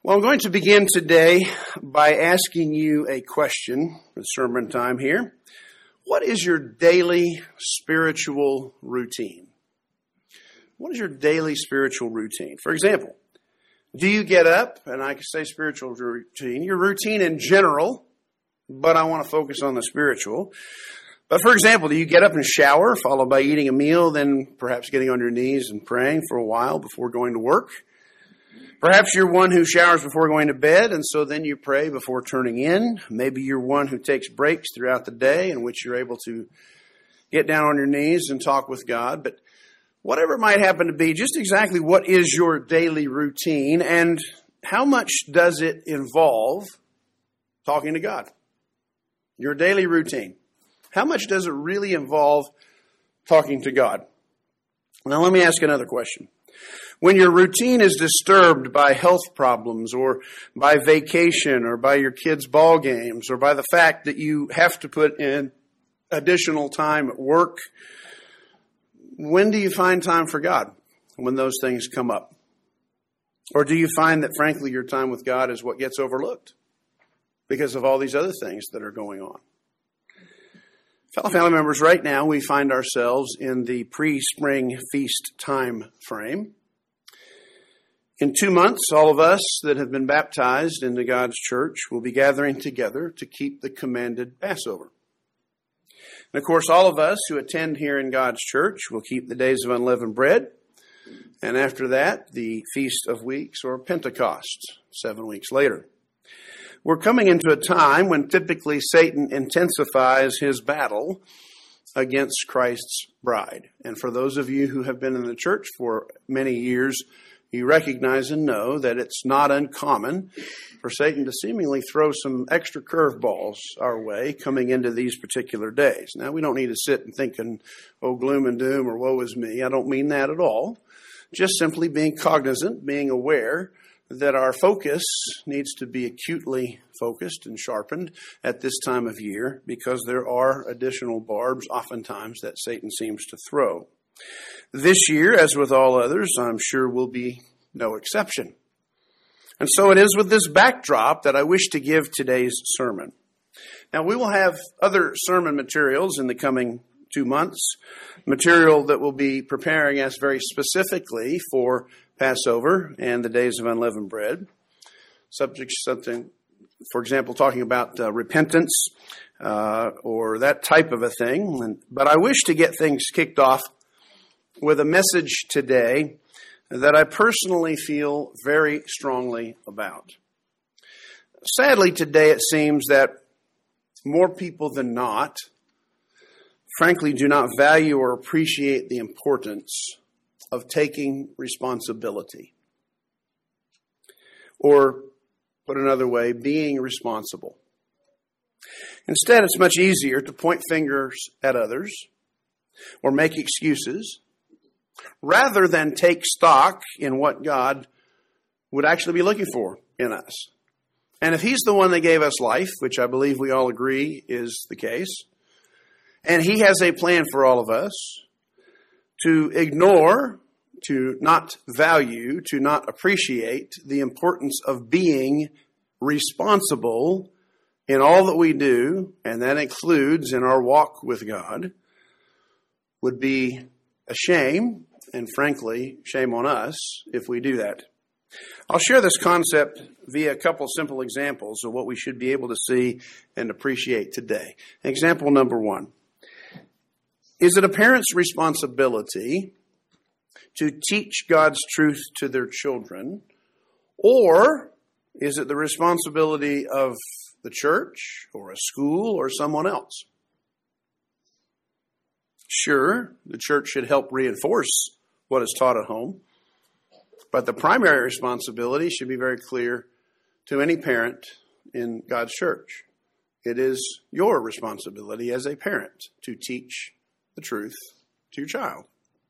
Well, I'm going to begin today by asking you a question, the sermon time here. What is your daily spiritual routine? What is your daily spiritual routine? For example, do you get up, and I can say spiritual routine, your routine in general, but I want to focus on the spiritual. But for example, do you get up and shower, followed by eating a meal, then perhaps getting on your knees and praying for a while before going to work? Perhaps you're one who showers before going to bed, and so then you pray before turning in. Maybe you're one who takes breaks throughout the day in which you're able to get down on your knees and talk with God. But whatever it might happen to be, just exactly what is your daily routine, and how much does it involve talking to God? Your daily routine. How much does it really involve talking to God? Now let me ask another question. When your routine is disturbed by health problems or by vacation or by your kids' ball games or by the fact that you have to put in additional time at work, when do you find time for God when those things come up? Or do you find that, frankly, your time with God is what gets overlooked because of all these other things that are going on? Fellow family members, right now we find ourselves in the pre-spring feast time frame. In 2 months, all of us that have been baptized into God's church will be gathering together to keep the commanded Passover. And of course, all of us who attend here in God's church will keep the days of unleavened bread. And after that, the Feast of Weeks or Pentecost, 7 weeks later. We're coming into a time when typically Satan intensifies his battle against Christ's bride. And for those of you who have been in the church for many years, you recognize and know that it's not uncommon for Satan to seemingly throw some extra curveballs our way coming into these particular days. Now, we don't need to sit and thinking, oh, gloom and doom or woe is me. I don't mean that at all. Just simply being cognizant, being aware that our focus needs to be acutely focused and sharpened at this time of year because there are additional barbs oftentimes that Satan seems to throw. This year, as with all others, I'm sure will be no exception. And so it is with this backdrop that I wish to give today's sermon. Now, we will have other sermon materials in the coming 2 months, material that will be preparing us very specifically for Passover and the days of unleavened bread. Something, for example, talking about repentance or that type of a thing. But I wish to get things kicked off with a message today that I personally feel very strongly about. Sadly, today it seems that more people than not, frankly, do not value or appreciate the importance of taking responsibility. Or, put another way, being responsible. Instead, it's much easier to point fingers at others or make excuses rather than take stock in what God would actually be looking for in us. And if He's the one that gave us life, which I believe we all agree is the case, and He has a plan for all of us, to ignore, to not value, to not appreciate the importance of being responsible in all that we do, and that includes in our walk with God, would be a shame, and frankly, shame on us if we do that. I'll share this concept via a couple simple examples of what we should be able to see and appreciate today. Example number 1. Is it a parent's responsibility to teach God's truth to their children, or is it the responsibility of the church or a school or someone else? Sure, the church should help reinforce what is taught at home, but the primary responsibility should be very clear to any parent in God's church. It is your responsibility as a parent to teach the truth to your child.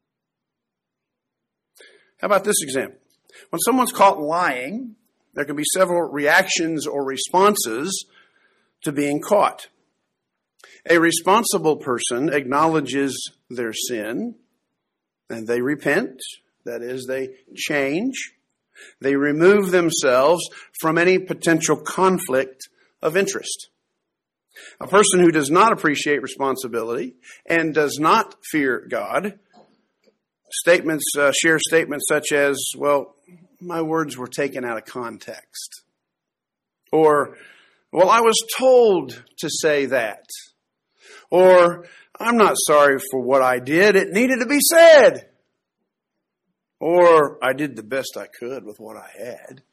How about this example? When someone's caught lying, there can be several reactions or responses to being caught. A responsible person acknowledges their sin and they repent. That is, they change. They remove themselves from any potential conflict of interest. A person who does not appreciate responsibility and does not fear God share statements such as, well, my words were taken out of context. Or, well, I was told to say that. Or, I'm not sorry for what I did. It needed to be said. Or, I did the best I could with what I had.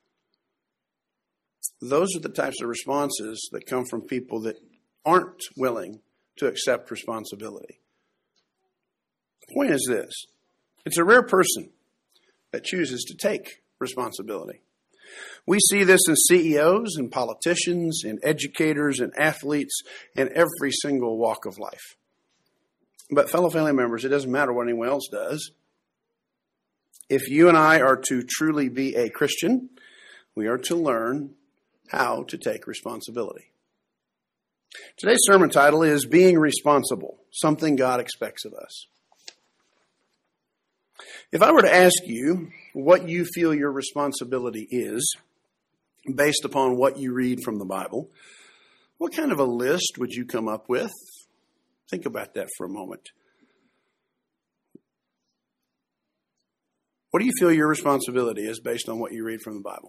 Those are the types of responses that come from people that aren't willing to accept responsibility. The point is this. It's a rare person that chooses to take responsibility. We see this in CEOs and politicians and educators and athletes in every single walk of life. But fellow family members, it doesn't matter what anyone else does. If you and I are to truly be a Christian, we are to learn how to take responsibility. Today's sermon title is Being Responsible, Something God Expects of Us. If I were to ask you what you feel your responsibility is, based upon what you read from the Bible, what kind of a list would you come up with? Think about that for a moment. What do you feel your responsibility is based on what you read from the Bible?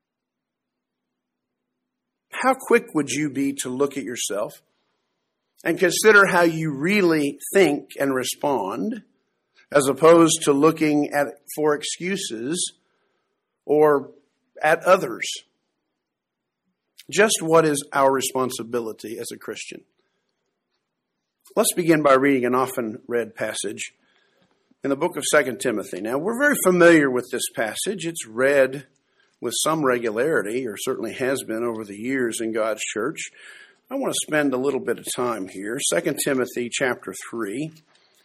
How quick would you be to look at yourself and consider how you really think and respond, as opposed to looking for excuses or at others? Just what is our responsibility as a Christian? Let's begin by reading an often read passage in the book of 2 Timothy. Now, we're very familiar with this passage. It's read with some regularity, or certainly has been over the years in God's church. I want to spend a little bit of time here. 2 Timothy chapter 3.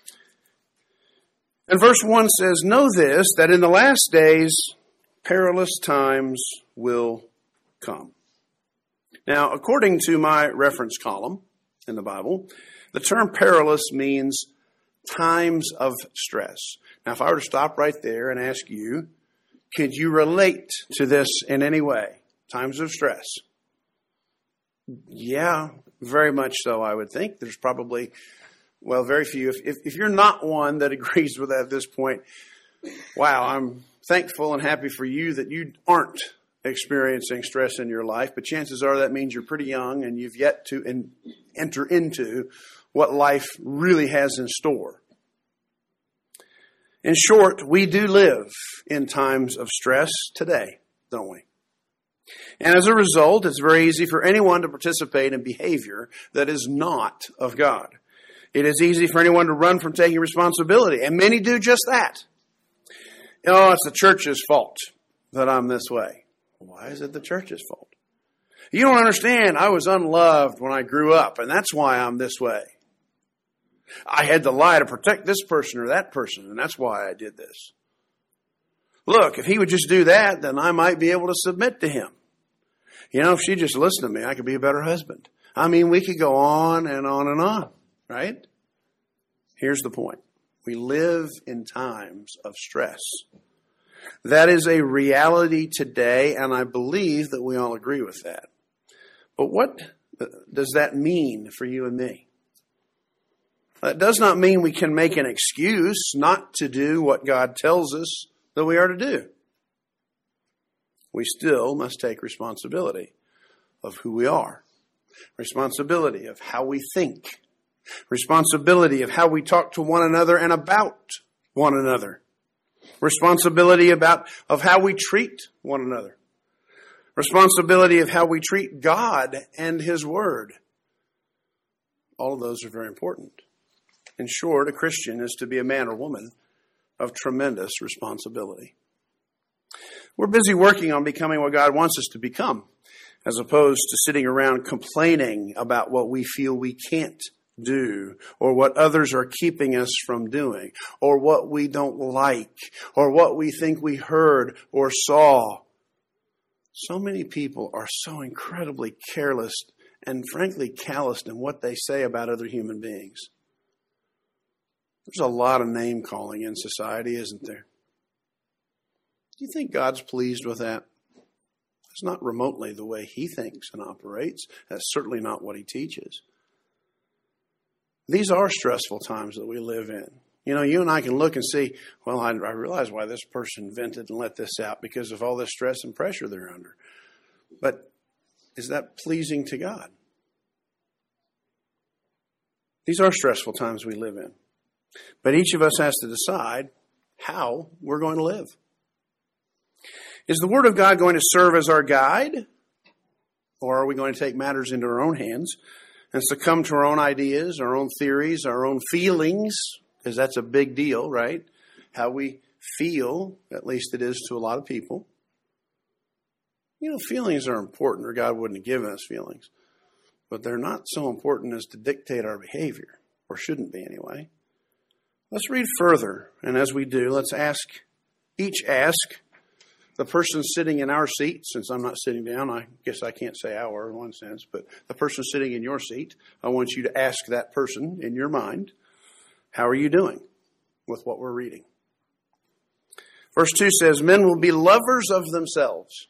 And verse 1 says, "Know this, that in the last days perilous times will come." Now, according to my reference column in the Bible, the term perilous means times of stress. Now, if I were to stop right there and ask you, could you relate to this in any way? Times of stress. Yeah, very much so, I would think. There's probably, well, very few. If you're not one that agrees with that at this point, wow, I'm thankful and happy for you that you aren't experiencing stress in your life. But chances are that means you're pretty young and you've yet to enter into what life really has in store. In short, we do live in times of stress today, don't we? And as a result, it's very easy for anyone to participate in behavior that is not of God. It is easy for anyone to run from taking responsibility, and many do just that. Oh, it's the church's fault that I'm this way. Why is it the church's fault? You don't understand. I was unloved when I grew up, and that's why I'm this way. I had to lie to protect this person or that person, and that's why I did this. Look, if he would just do that, then I might be able to submit to him. You know, if she just listened to me, I could be a better husband. I mean, we could go on and on and on, right? Here's the point. We live in times of stress. That is a reality today, and I believe that we all agree with that. But what does that mean for you and me? That does not mean we can make an excuse not to do what God tells us that we are to do. We still must take responsibility of who we are, responsibility of how we think, responsibility of how we talk to one another and about one another, responsibility of how we treat one another, responsibility of how we treat God and His Word. All of those are very important. In short, a Christian is to be a man or woman of tremendous responsibility. We're busy working on becoming what God wants us to become, as opposed to sitting around complaining about what we feel we can't do, or what others are keeping us from doing, or what we don't like, or what we think we heard or saw. So many people are so incredibly careless and frankly calloused in what they say about other human beings. There's a lot of name calling in society, isn't there? Do you think God's pleased with that? It's not remotely the way he thinks and operates. That's certainly not what he teaches. These are stressful times that we live in. You know, you and I can look and see, well, I realize why this person vented and let this out because of all this stress and pressure they're under. But is that pleasing to God? These are stressful times we live in. But each of us has to decide how we're going to live. Is the Word of God going to serve as our guide? Or are we going to take matters into our own hands and succumb to our own ideas, our own theories, our own feelings? Because that's a big deal, right? How we feel, at least it is to a lot of people. You know, feelings are important, or God wouldn't have given us feelings. But they're not so important as to dictate our behavior, or shouldn't be anyway. Let's read further, and as we do, let's each ask the person sitting in our seat, since I'm not sitting down, I guess I can't say our in one sense, but the person sitting in your seat, I want you to ask that person in your mind, how are you doing with what we're reading? Verse 2 says, men will be lovers of themselves.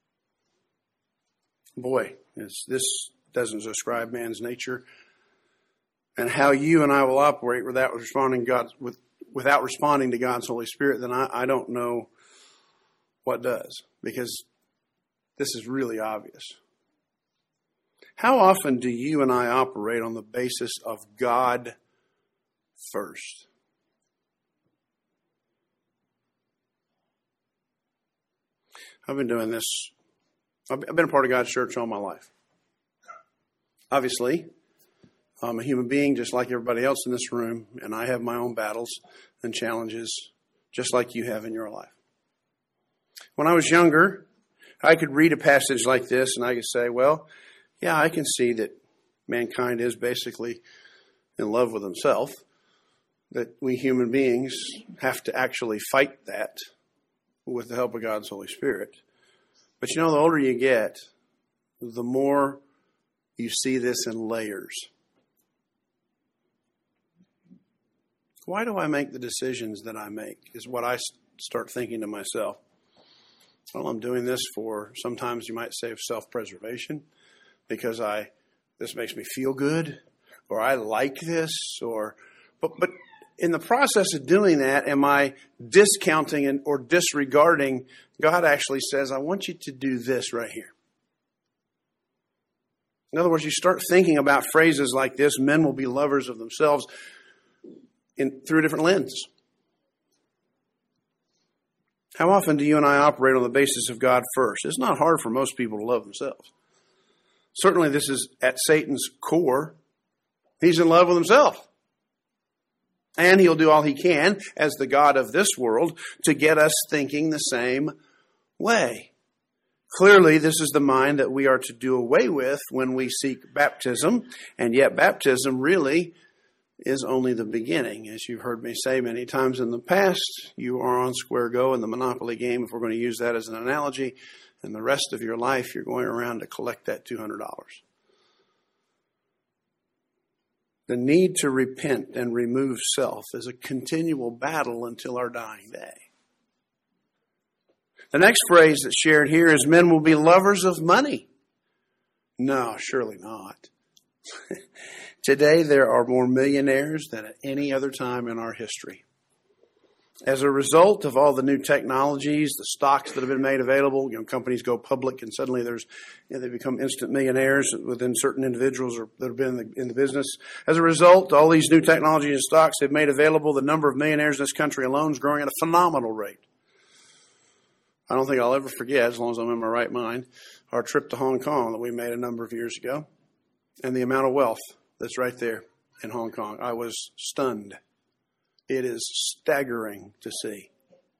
Boy, this doesn't describe man's nature and how you and I will operate without responding to God's Holy Spirit. Then I don't know what does, because this is really obvious. How often do you and I operate on the basis of God first? I've been doing this. I've been a part of God's church all my life. Obviously, I'm a human being just like everybody else in this room, and I have my own battles and challenges just like you have in your life. When I was younger, I could read a passage like this and I could say, well, yeah, I can see that mankind is basically in love with himself, that we human beings have to actually fight that with the help of God's Holy Spirit. But you know, the older you get, the more you see this in layers. Why do I make the decisions that I make is what I start thinking to myself. Well, I'm doing this for, sometimes you might say, self-preservation, because this makes me feel good, or I like this, but in the process of doing that, am I discounting or disregarding? God actually says, I want you to do this right here. In other words, you start thinking about phrases like this, men will be lovers of themselves, through a different lens. How often do you and I operate on the basis of God first? It's not hard for most people to love themselves. Certainly this is at Satan's core. He's in love with himself. And he'll do all he can as the God of this world to get us thinking the same way. Clearly, this is the mind that we are to do away with when we seek baptism. And yet baptism really is only the beginning. As you've heard me say many times in the past, you are on square go in the Monopoly game, if we're going to use that as an analogy. And the rest of your life, you're going around to collect that $200. The need to repent and remove self is a continual battle until our dying day. The next phrase that's shared here is men will be lovers of money. No, surely not. Today there are more millionaires than at any other time in our history. As a result of all the new technologies, the stocks that have been made available, companies go public and suddenly they become instant millionaires within certain individuals that have been in the business. As a result, all these new technologies and stocks they've made available, the number of millionaires in this country alone is growing at a phenomenal rate. I don't think I'll ever forget, as long as I'm in my right mind, our trip to Hong Kong that we made a number of years ago, and the amount of wealth that's right there in Hong Kong. I was stunned. It is staggering to see.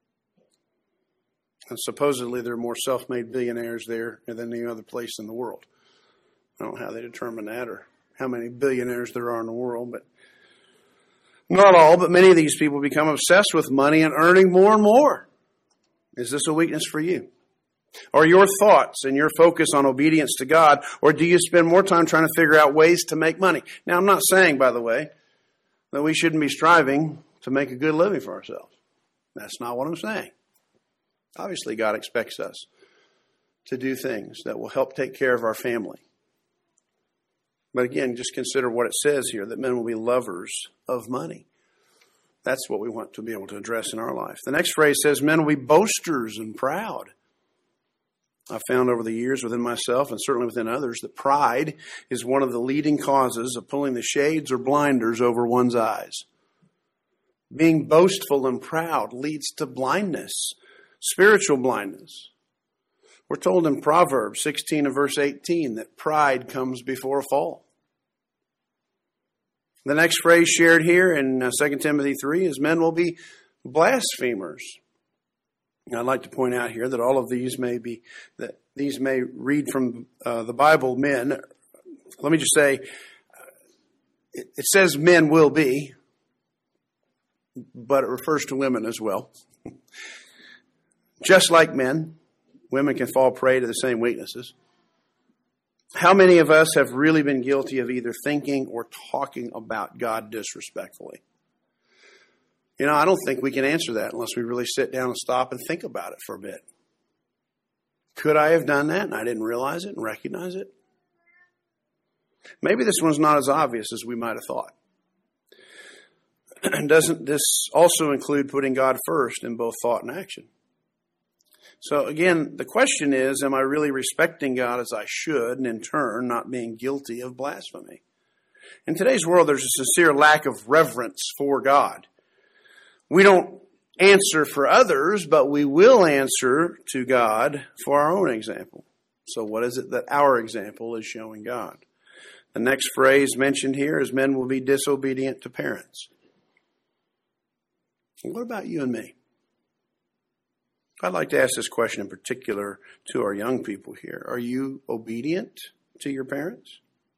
And supposedly there are more self-made billionaires there than any other place in the world. I don't know how they determine that or how many billionaires there are in the world, but not all, but many of these people become obsessed with money and earning more and more. Is this a weakness for you? Are your thoughts and your focus on obedience to God, or do you spend more time trying to figure out ways to make money? Now, I'm not saying, by the way, that we shouldn't be striving to make a good living for ourselves. That's not what I'm saying. Obviously, God expects us to do things that will help take care of our family. But again, just consider what it says here, that men will be lovers of money. That's what we want to be able to address in our life. The next phrase says men will be boasters and proud. I've found over the years within myself and certainly within others that pride is one of the leading causes of pulling the shades or blinders over one's eyes. Being boastful and proud leads to blindness, spiritual blindness. We're told in Proverbs 16 and verse 18 that pride comes before a fall. The next phrase shared here in 2 Timothy 3 is men will be blasphemers. I'd like to point out here that all of these may read from the Bible men. Let me just say, it says men will be, but it refers to women as well. Just like men, women can fall prey to the same weaknesses. How many of us have really been guilty of either thinking or talking about God disrespectfully? You know, I don't think we can answer that unless we really sit down and stop and think about it for a bit. Could I have done that and I didn't realize it and recognize it? Maybe this one's not as obvious as we might have thought. Doesn't this also include putting God first in both thought and action? So again, the question is, am I really respecting God as I should, and in turn not being guilty of blasphemy? In today's world, there's a sincere lack of reverence for God. We don't answer for others, but we will answer to God for our own example. So what is it that our example is showing God? The next phrase mentioned here is men will be disobedient to parents. What about you and me? I'd like to ask this question in particular to our young people here. Are you obedient to your parents?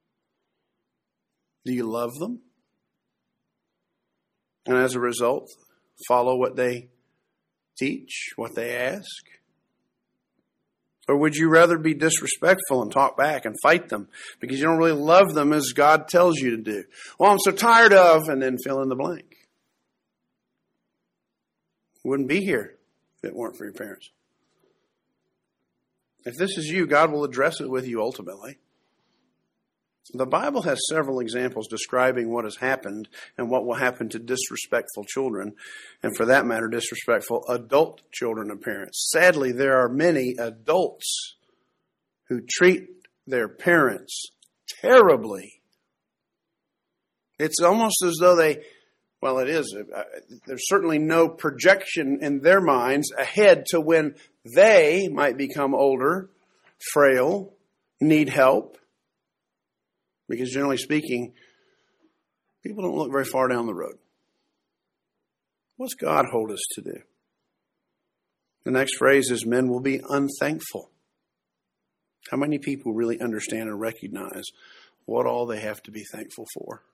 Do you love them? And as a result, follow what they teach, what they ask? Or would you rather be disrespectful and talk back and fight them because you don't really love them as God tells you to do? Well, I'm so tired of, and then fill in the blank. You wouldn't be here if it weren't for your parents. If this is you, God will address it with you ultimately. The Bible has several examples describing what has happened and what will happen to disrespectful children, and for that matter, disrespectful adult children and parents. Sadly, there are many adults who treat their parents terribly. It's almost as though it is. There's certainly no projection in their minds ahead to when they might become older, frail, need help. Because generally speaking, people don't look very far down the road. What's God hold us to do? The next phrase is men will be unthankful. How many people really understand and recognize what all they have to be thankful for?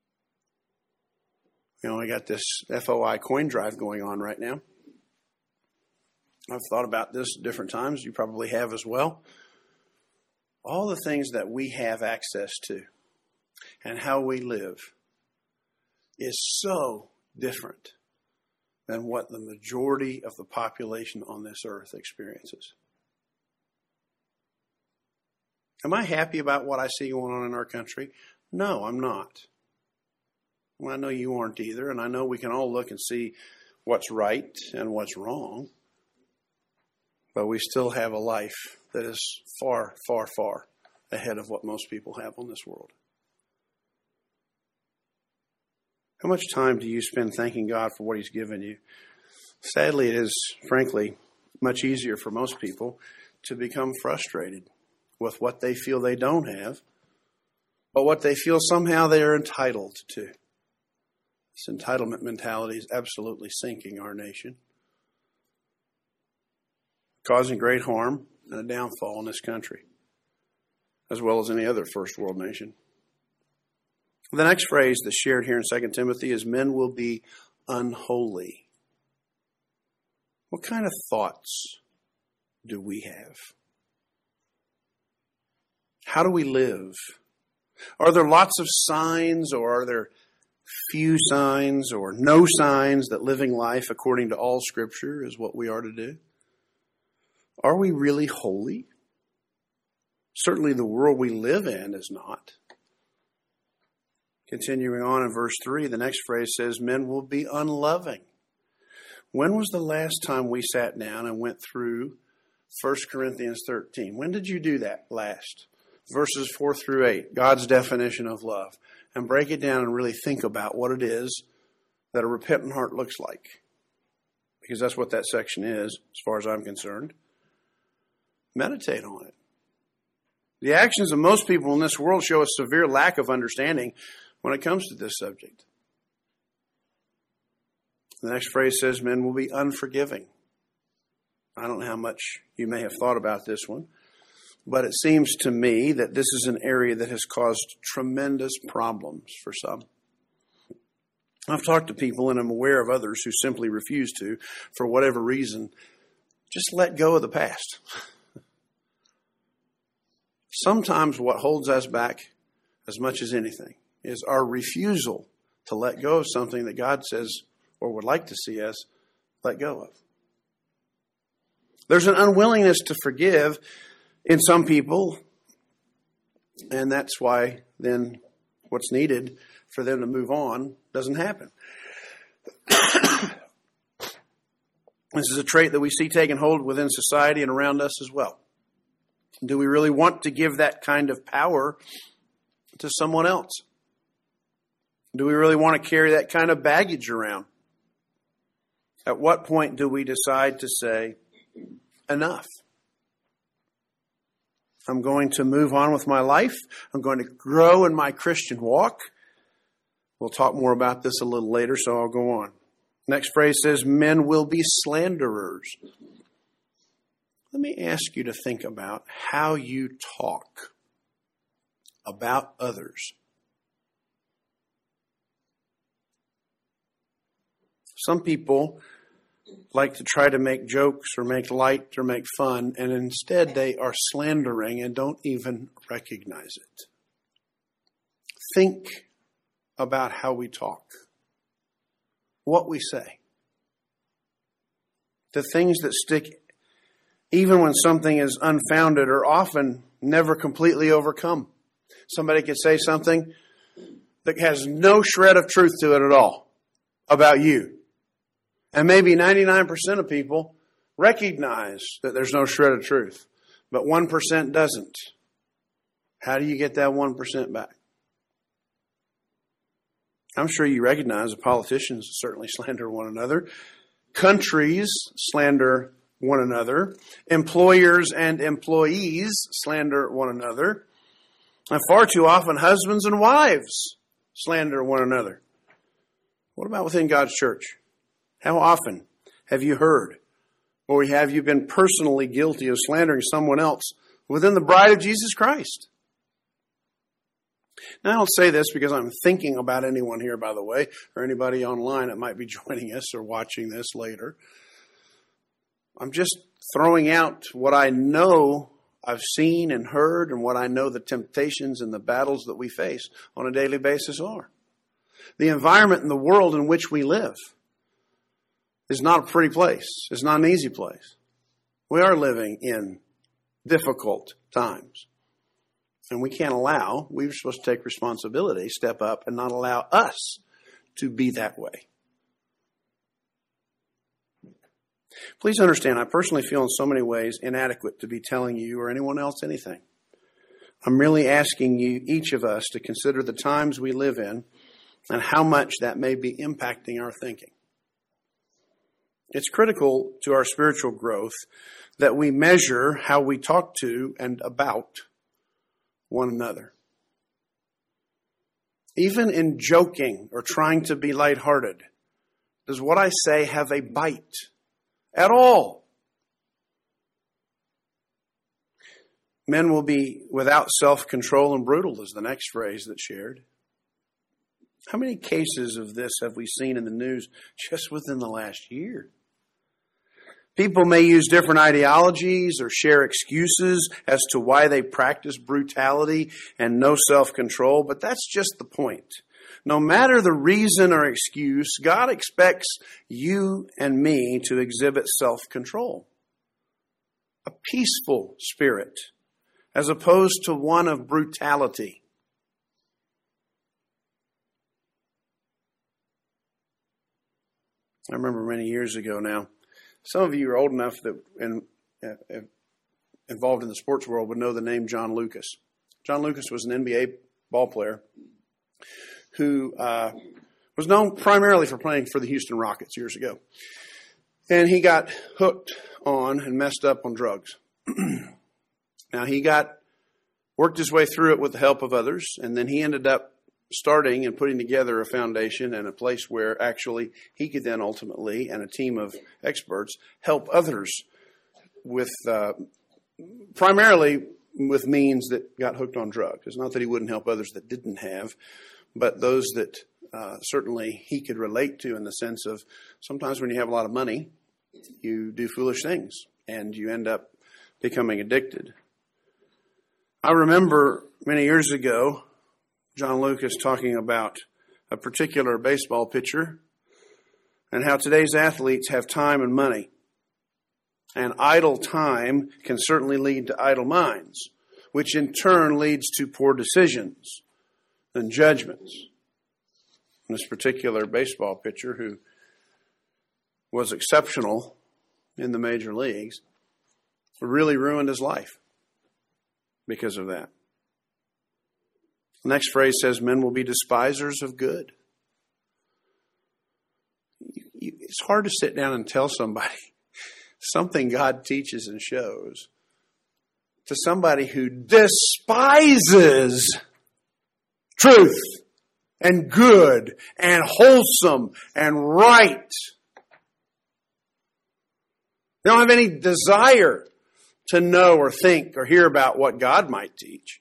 You know, I got this FOI coin drive going on right now. I've thought about this at different times. You probably have as well. All the things that we have access to and how we live is so different than what the majority of the population on this earth experiences. Am I happy about what I see going on in our country? No, I'm not. Well, I know you aren't either, and I know we can all look and see what's right and what's wrong. But we still have a life that is far, far, far ahead of what most people have on this world. How much time do you spend thanking God for what He's given you? Sadly, it is, frankly, much easier for most people to become frustrated with what they feel they don't have, but what they feel somehow they are entitled to. This entitlement mentality is absolutely sinking our nation, causing great harm and a downfall in this country, as well as any other first world nation. The next phrase that's shared here in 2 Timothy is men will be unholy. What kind of thoughts do we have? How do we live? Are there lots of signs, or are there few signs or no signs that living life according to all Scripture is what we are to do? Are we really holy? Certainly the world we live in is not. Continuing on in verse 3, the next phrase says, men will be unloving. When was the last time we sat down and went through 1 Corinthians 13? When did you do that last? Verses 4 through 8, God's definition of love. And break it down and really think about what it is that a repentant heart looks like. Because that's what that section is, as far as I'm concerned. Meditate on it. The actions of most people in this world show a severe lack of understanding when it comes to this subject. The next phrase says, men will be unforgiving. I don't know how much you may have thought about this one, but it seems to me that this is an area that has caused tremendous problems for some. I've talked to people, and I'm aware of others who simply refuse to, for whatever reason, just let go of the past. Sometimes what holds us back as much as anything is our refusal to let go of something that God says or would like to see us let go of. There's an unwillingness to forgive in some people, and that's why then what's needed for them to move on doesn't happen. This is a trait that we see taking hold within society and around us as well. Do we really want to give that kind of power to someone else? Do we really want to carry that kind of baggage around? At what point do we decide to say, enough? I'm going to move on with my life. I'm going to grow in my Christian walk. We'll talk more about this a little later, so I'll go on. Next phrase says, men will be slanderers. Let me ask you to think about how you talk about others. Some people like to try to make jokes or make light or make fun, and instead they are slandering and don't even recognize it. Think about how we talk, what we say. The things that stick, even when something is unfounded, are often never completely overcome. Somebody could say something that has no shred of truth to it at all about you. And maybe 99% of people recognize that there's no shred of truth, but 1% doesn't. How do you get that 1% back? I'm sure you recognize that politicians certainly slander one another. Countries slander one another. Employers and employees slander one another. And far too often, husbands and wives slander one another. What about within God's church? How often have you heard, or have you been personally guilty of slandering someone else within the bride of Jesus Christ? Now, I don't say this because I'm thinking about anyone here, by the way, or anybody online that might be joining us or watching this later. I'm just throwing out what I know I've seen and heard, and what I know the temptations and the battles that we face on a daily basis are. The environment in the world in which we live is not a pretty place. It's not an easy place. We are living in difficult times. And we're supposed to take responsibility, step up, and not allow us to be that way. Please understand, I personally feel in so many ways inadequate to be telling you or anyone else anything. I'm really asking you, each of us, to consider the times we live in and how much that may be impacting our thinking. It's critical to our spiritual growth that we measure how we talk to and about one another. Even in joking or trying to be lighthearted, does what I say have a bite at all? Men will be without self-control and brutal is the next phrase that's shared. How many cases of this have we seen in the news just within the last year? People may use different ideologies or share excuses as to why they practice brutality and no self-control, but that's just the point. No matter the reason or excuse, God expects you and me to exhibit self-control. a peaceful spirit, as opposed to one of brutality. I remember many years ago now, some of you are old enough that involved in the sports world would know the name John Lucas. John Lucas was an NBA ball player who was known primarily for playing for the Houston Rockets years ago. And he got hooked on and messed up on drugs. Now, he worked his way through it with the help of others, and then he ended up starting and putting together a foundation and a place where actually he could then ultimately, and a team of experts, help others with primarily with means that got hooked on drugs. It's not that he wouldn't help others that didn't have, but those that certainly he could relate to, in the sense of sometimes when you have a lot of money, you do foolish things and you end up becoming addicted. I remember many years ago, John Lucas talking about a particular baseball pitcher and how today's athletes have time and money. And idle time can certainly lead to idle minds, which in turn leads to poor decisions and judgments. And this particular baseball pitcher, who was exceptional in the major leagues, really ruined his life because of that. The next phrase says, men will be despisers of good. It's hard to sit down and tell somebody something God teaches and shows to somebody who despises truth and good and wholesome and right. They don't have any desire to know or think or hear about what God might teach.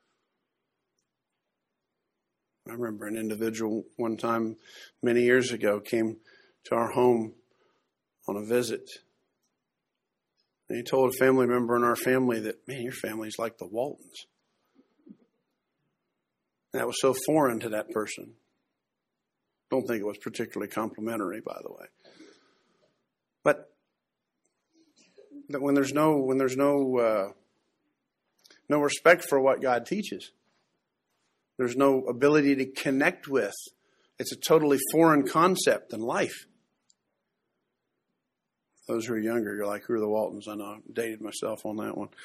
I remember an individual one time many years ago came to our home on a visit. And he told a family member in our family that, man, your family's like the Waltons. And that was so foreign to that person. Don't think it was particularly complimentary, by the way. But when there's no respect for what God teaches, there's no ability to connect with. It's a totally foreign concept in life. Those who are younger, you're like, who are the Waltons? I know, I dated myself on that one.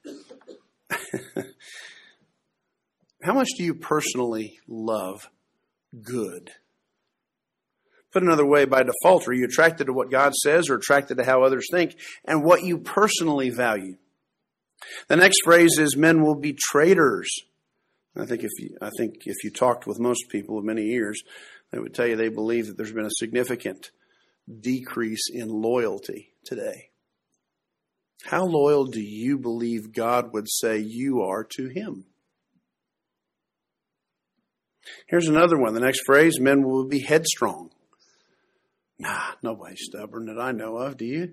How much do you personally love good? Put another way, by default, are you attracted to what God says or attracted to how others think and what you personally value? The next phrase is, men will be traitors. I think if you talked with most people of many years, they would tell you they believe that there's been a significant decrease in loyalty today. How loyal do you believe God would say you are to Him? Here's another one. The next phrase, men will be headstrong. Nah, nobody's stubborn that I know of. Do you?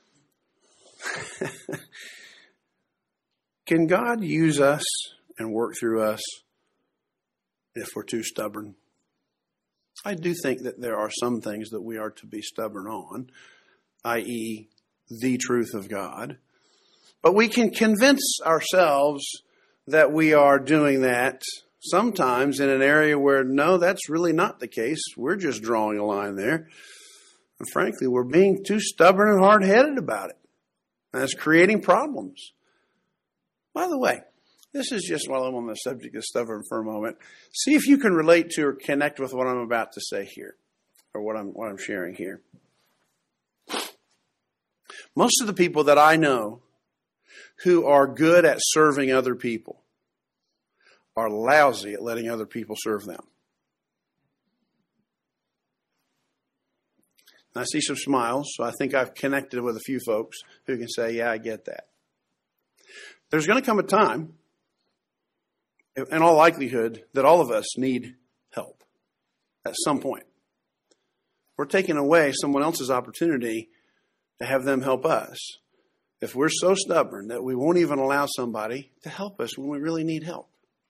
Can God use us and work through us if we're too stubborn? I do think that there are some things that we are to be stubborn on, i.e., the truth of God. But we can convince ourselves that we are doing that sometimes in an area where, no, that's really not the case. We're just drawing a line there. And frankly, we're being too stubborn and hard-headed about it. And it's creating problems. By the way, this is just while I'm on the subject of stubborn for a moment. See if you can relate to or connect with what I'm about to say here, or what I'm sharing here. Most of the people that I know who are good at serving other people are lousy at letting other people serve them. I see some smiles, so I think I've connected with a few folks who can say, yeah, I get that. There's going to come a time, in all likelihood, that all of us need help at some point. We're taking away someone else's opportunity to have them help us if we're so stubborn that we won't even allow somebody to help us when we really need help.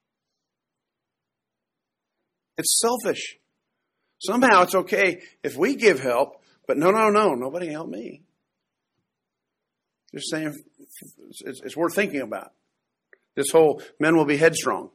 It's selfish. Somehow it's okay if we give help, but no, nobody can help me. Just saying, it's worth thinking about. This whole men will be headstrong.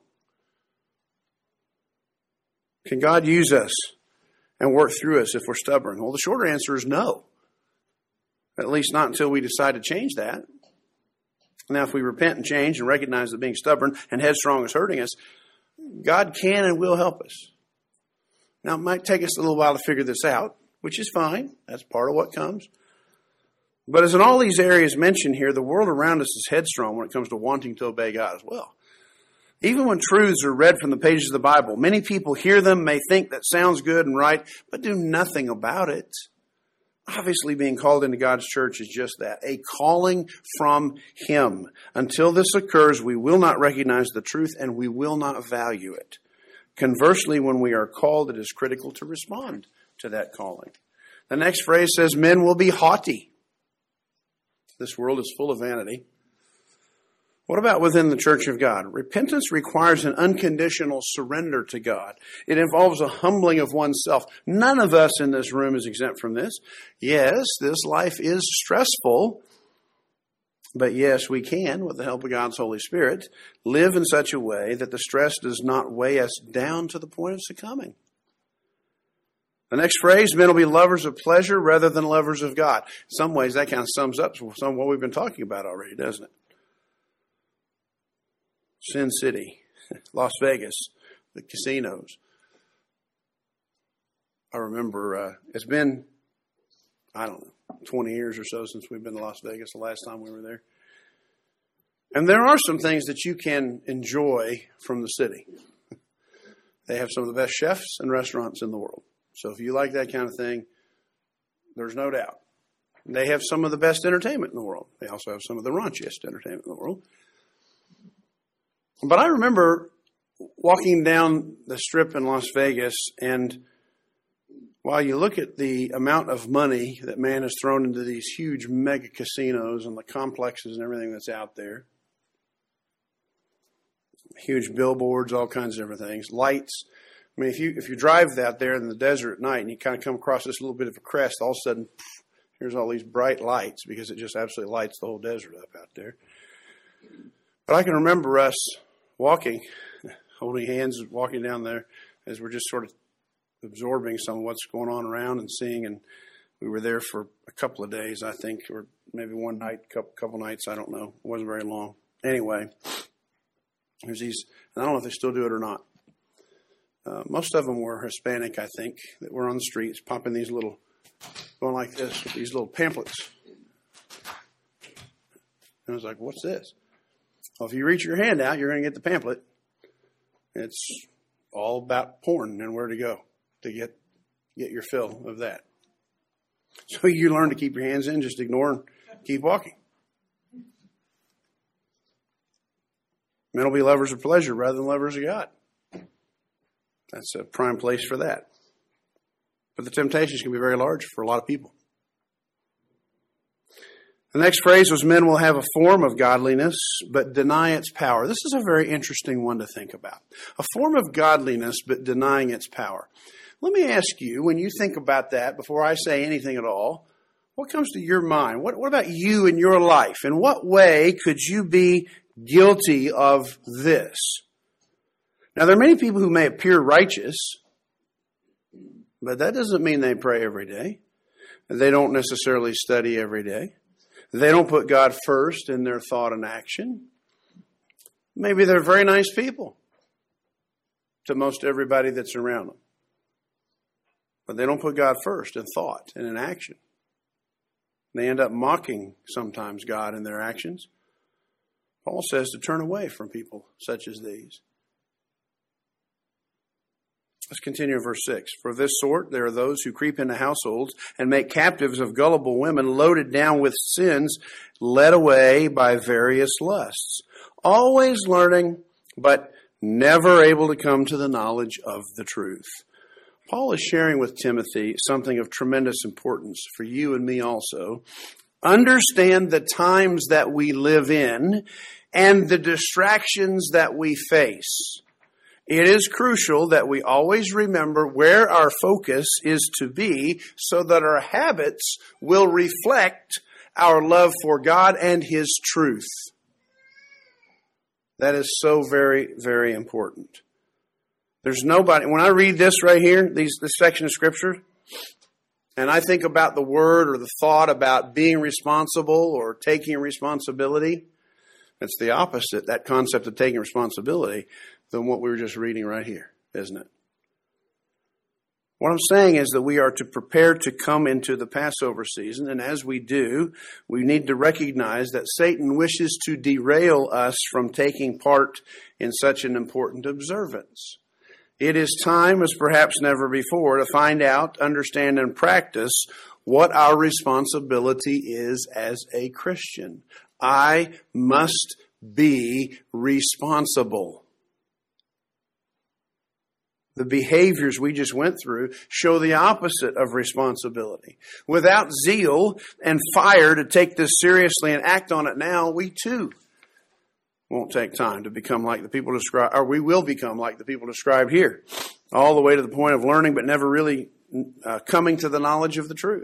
Can God use us and work through us if we're stubborn? Well, the shorter answer is no. At least not until we decide to change that. Now, if we repent and change and recognize that being stubborn and headstrong is hurting us, God can and will help us. Now, it might take us a little while to figure this out, which is fine. That's part of what comes. But as in all these areas mentioned here, the world around us is headstrong when it comes to wanting to obey God as well. Even when truths are read from the pages of the Bible, many people hear them, may think that sounds good and right, but do nothing about it. Obviously, being called into God's church is just that, a calling from Him. Until this occurs, we will not recognize the truth and we will not value it. Conversely, when we are called, it is critical to respond to that calling. The next phrase says, men will be haughty. This world is full of vanity. What about within the church of God? Repentance requires an unconditional surrender to God. It involves a humbling of oneself. None of us in this room is exempt from this. Yes, this life is stressful, but yes, we can, with the help of God's Holy Spirit, live in such a way that the stress does not weigh us down to the point of succumbing. The next phrase, men will be lovers of pleasure rather than lovers of God. In some ways, that kind of sums up some of what we've been talking about already, doesn't it? Sin City, Las Vegas, the casinos. I remember it's been, 20 years or so since we've been to Las Vegas, the last time we were there. And there are some things that you can enjoy from the city. They have some of the best chefs and restaurants in the world. So if you like that kind of thing, there's no doubt. They have some of the best entertainment in the world. They also have some of the raunchiest entertainment in the world. But I remember walking down the strip in Las Vegas, and while you look at the amount of money that man has thrown into these huge mega casinos and the complexes and everything that's out there, huge billboards, all kinds of different things, lights. I mean, if you drive out there in the desert at night and you kind of come across this little bit of a crest, all of a sudden, here's all these bright lights because it just absolutely lights the whole desert up out there. But I can remember us walking, holding hands, walking down there as we're just sort of absorbing some of what's going on around and seeing. And we were there for a couple of days, I think, or maybe one night, couple nights, I don't know. It wasn't very long. Anyway, there's these, and I don't know if they still do it or not. Most of them were Hispanic, I think, that were on the streets, popping these little, going like this, with these little pamphlets. And I was like, what's this? Well, if you reach your hand out, you're going to get the pamphlet. It's all about porn and where to go to get your fill of that. So you learn to keep your hands in, just ignore and keep walking. Men will be lovers of pleasure rather than lovers of God. That's a prime place for that. But the temptations can be very large for a lot of people. The next phrase was, men will have a form of godliness, but deny its power. This is a very interesting one to think about. A form of godliness, but denying its power. Let me ask you, when you think about that, before I say anything at all, what comes to your mind? What about you in your life? In what way could you be guilty of this? Now, there are many people who may appear righteous, but that doesn't mean they pray every day. They don't necessarily study every day. They don't put God first in their thought and action. Maybe they're very nice people to most everybody that's around them. But they don't put God first in thought and in action. They end up mocking sometimes God in their actions. Paul says to turn away from people such as these. Let's continue in verse 6. For this sort, there are those who creep into households and make captives of gullible women, loaded down with sins, led away by various lusts. Always learning, but never able to come to the knowledge of the truth. Paul is sharing with Timothy something of tremendous importance for you and me also. Understand the times that we live in and the distractions that we face. It is crucial that we always remember where our focus is to be so that our habits will reflect our love for God and His truth. That is so very, very important. There's nobody, when I read this right here, this section of Scripture, and I think about the word or the thought about being responsible or taking responsibility, it's the opposite, that concept of taking responsibility, than what we were just reading right here, isn't it? What I'm saying is that we are to prepare to come into the Passover season, and as we do, we need to recognize that Satan wishes to derail us from taking part in such an important observance. It is time, as perhaps never before, to find out, understand, and practice what our responsibility is as a Christian. I must be responsible. The behaviors we just went through show the opposite of responsibility. Without zeal and fire to take this seriously and act on it now, we too won't take time to become like the people described, or we will become like the people described here, all the way to the point of learning but never really coming to the knowledge of the truth.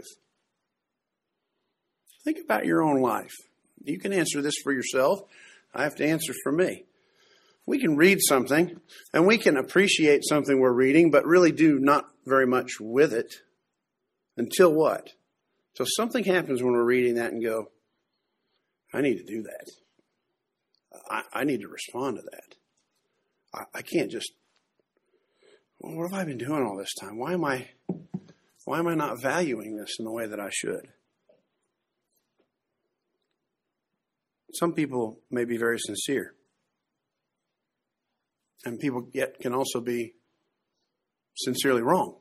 Think about your own life. You can answer this for yourself. I have to answer for me. We can read something, and we can appreciate something we're reading, but really do not very much with it. Until what? So something happens when we're reading that and go, I need to do that. I need to respond to that. I can't just, well, what have I been doing all this time? Why am I not valuing this in the way that I should? Some people may be very sincere. And people yet can also be sincerely wrong.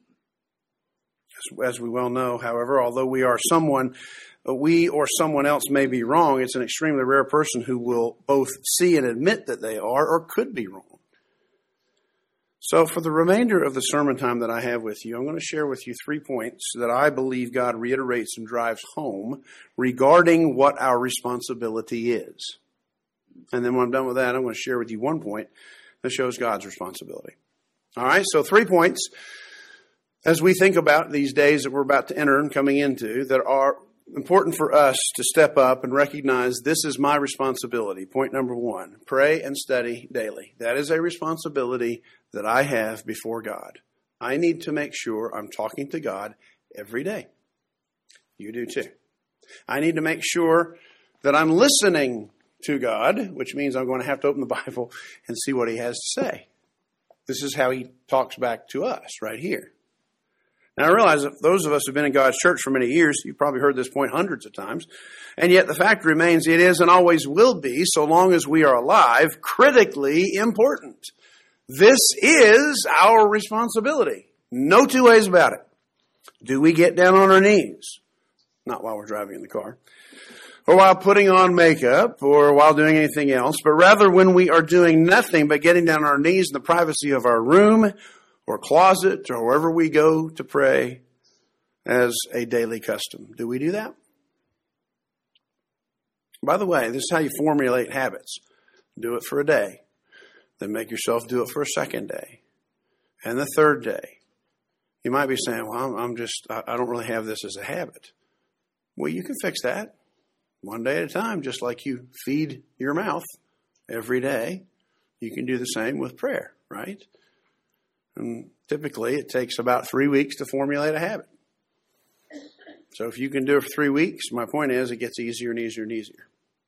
As we well know, however, although we or someone else may be wrong, it's an extremely rare person who will both see and admit that they are or could be wrong. So for the remainder of the sermon time that I have with you, I'm going to share with you 3 points that I believe God reiterates and drives home regarding what our responsibility is. And then when I'm done with that, I'm going to share with you 1 point that shows God's responsibility. All right, so 3 points as we think about these days that we're about to enter and coming into that are important for us to step up and recognize this is my responsibility. Point number 1, pray and study daily. That is a responsibility that I have before God. I need to make sure I'm talking to God every day. You do too. I need to make sure that I'm listening to God, which means I'm going to have to open the Bible and see what He has to say. This is how He talks back to us right here. Now, I realize that those of us who've been in God's church for many years, you've probably heard this point hundreds of times, and yet the fact remains it is and always will be, so long as we are alive, critically important. This is our responsibility. No two ways about it. Do we get down on our knees? Not while we're driving in the car. Or while putting on makeup, or while doing anything else, but rather when we are doing nothing but getting down on our knees in the privacy of our room, or closet, or wherever we go to pray as a daily custom. Do we do that? By the way, this is how you formulate habits. Do it for a day. Then make yourself do it for a second day. And the third day. You might be saying, well, I don't really have this as a habit. Well, you can fix that. 1 day at a time, just like you feed your mouth every day. You can do the same with prayer, right? And typically, it takes about 3 weeks to formulate a habit. So if you can do it for 3 weeks, my point is it gets easier and easier and easier.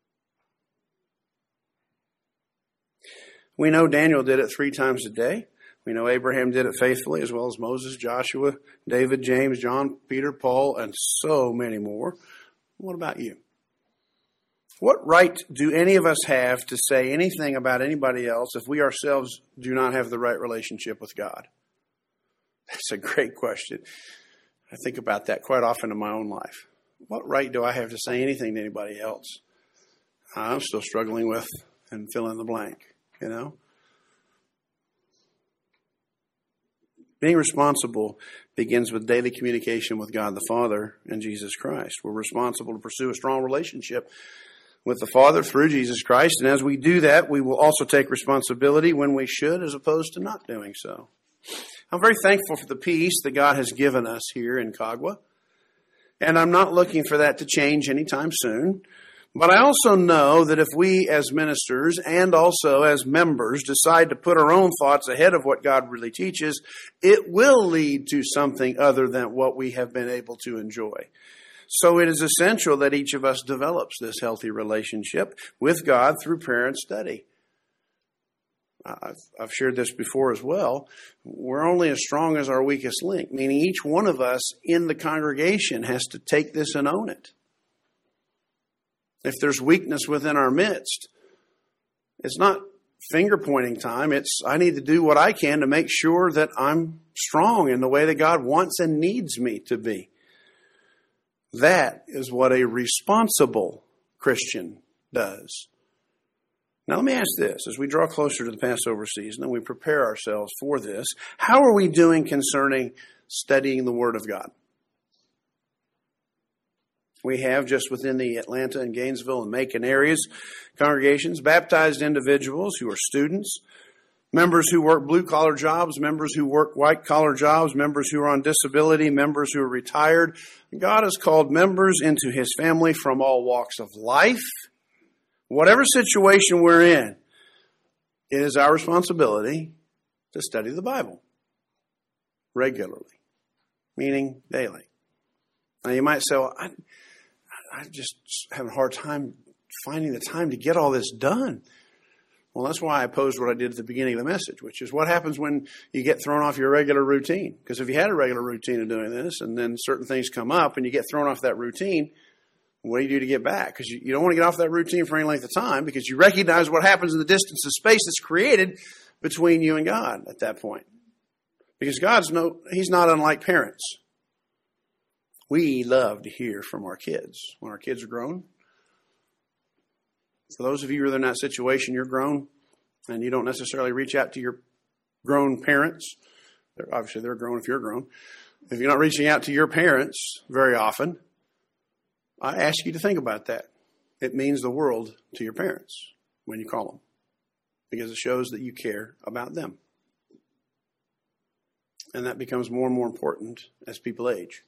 We know Daniel did it 3 times a day. We know Abraham did it faithfully, as well as Moses, Joshua, David, James, John, Peter, Paul, and so many more. What about you? What right do any of us have to say anything about anybody else if we ourselves do not have the right relationship with God? That's a great question. I think about that quite often in my own life. What right do I have to say anything to anybody else? I'm still struggling with and fill in the blank, you know? Being responsible begins with daily communication with God the Father and Jesus Christ. We're responsible to pursue a strong relationship with the Father through Jesus Christ. And as we do that, we will also take responsibility when we should, as opposed to not doing so. I'm very thankful for the peace that God has given us here in Kagwa. And I'm not looking for that to change anytime soon. But I also know that if we as ministers and also as members decide to put our own thoughts ahead of what God really teaches, it will lead to something other than what we have been able to enjoy. So it is essential that each of us develops this healthy relationship with God through prayer and study. I've shared this before as well. We're only as strong as our weakest link, meaning each one of us in the congregation has to take this and own it. If there's weakness within our midst, it's not finger pointing time. It's I need to do what I can to make sure that I'm strong in the way that God wants and needs me to be. That is what a responsible Christian does. Now let me ask this, as we draw closer to the Passover season and we prepare ourselves for this, how are we doing concerning studying the Word of God? We have, just within the Atlanta and Gainesville and Macon areas, congregations, baptized individuals who are students, members who work blue-collar jobs, members who work white-collar jobs, members who are on disability, members who are retired. God has called members into His family from all walks of life. Whatever situation we're in, it is our responsibility to study the Bible regularly, meaning daily. Now you might say, well, I just have a hard time finding the time to get all this done. Well, that's why I posed what I did at the beginning of the message, which is what happens when you get thrown off your regular routine. Because if you had a regular routine of doing this and then certain things come up and you get thrown off that routine, what do you do to get back? Because you don't want to get off that routine for any length of time because you recognize what happens in the distance of space that's created between you and God at that point. Because He's not unlike parents. We love to hear from our kids when our kids are grown. For those of you who are in that situation, you're grown, and you don't necessarily reach out to your grown parents. Obviously, they're grown if you're grown. If you're not reaching out to your parents very often, I ask you to think about that. It means the world to your parents when you call them, because it shows that you care about them. And that becomes more and more important as people age.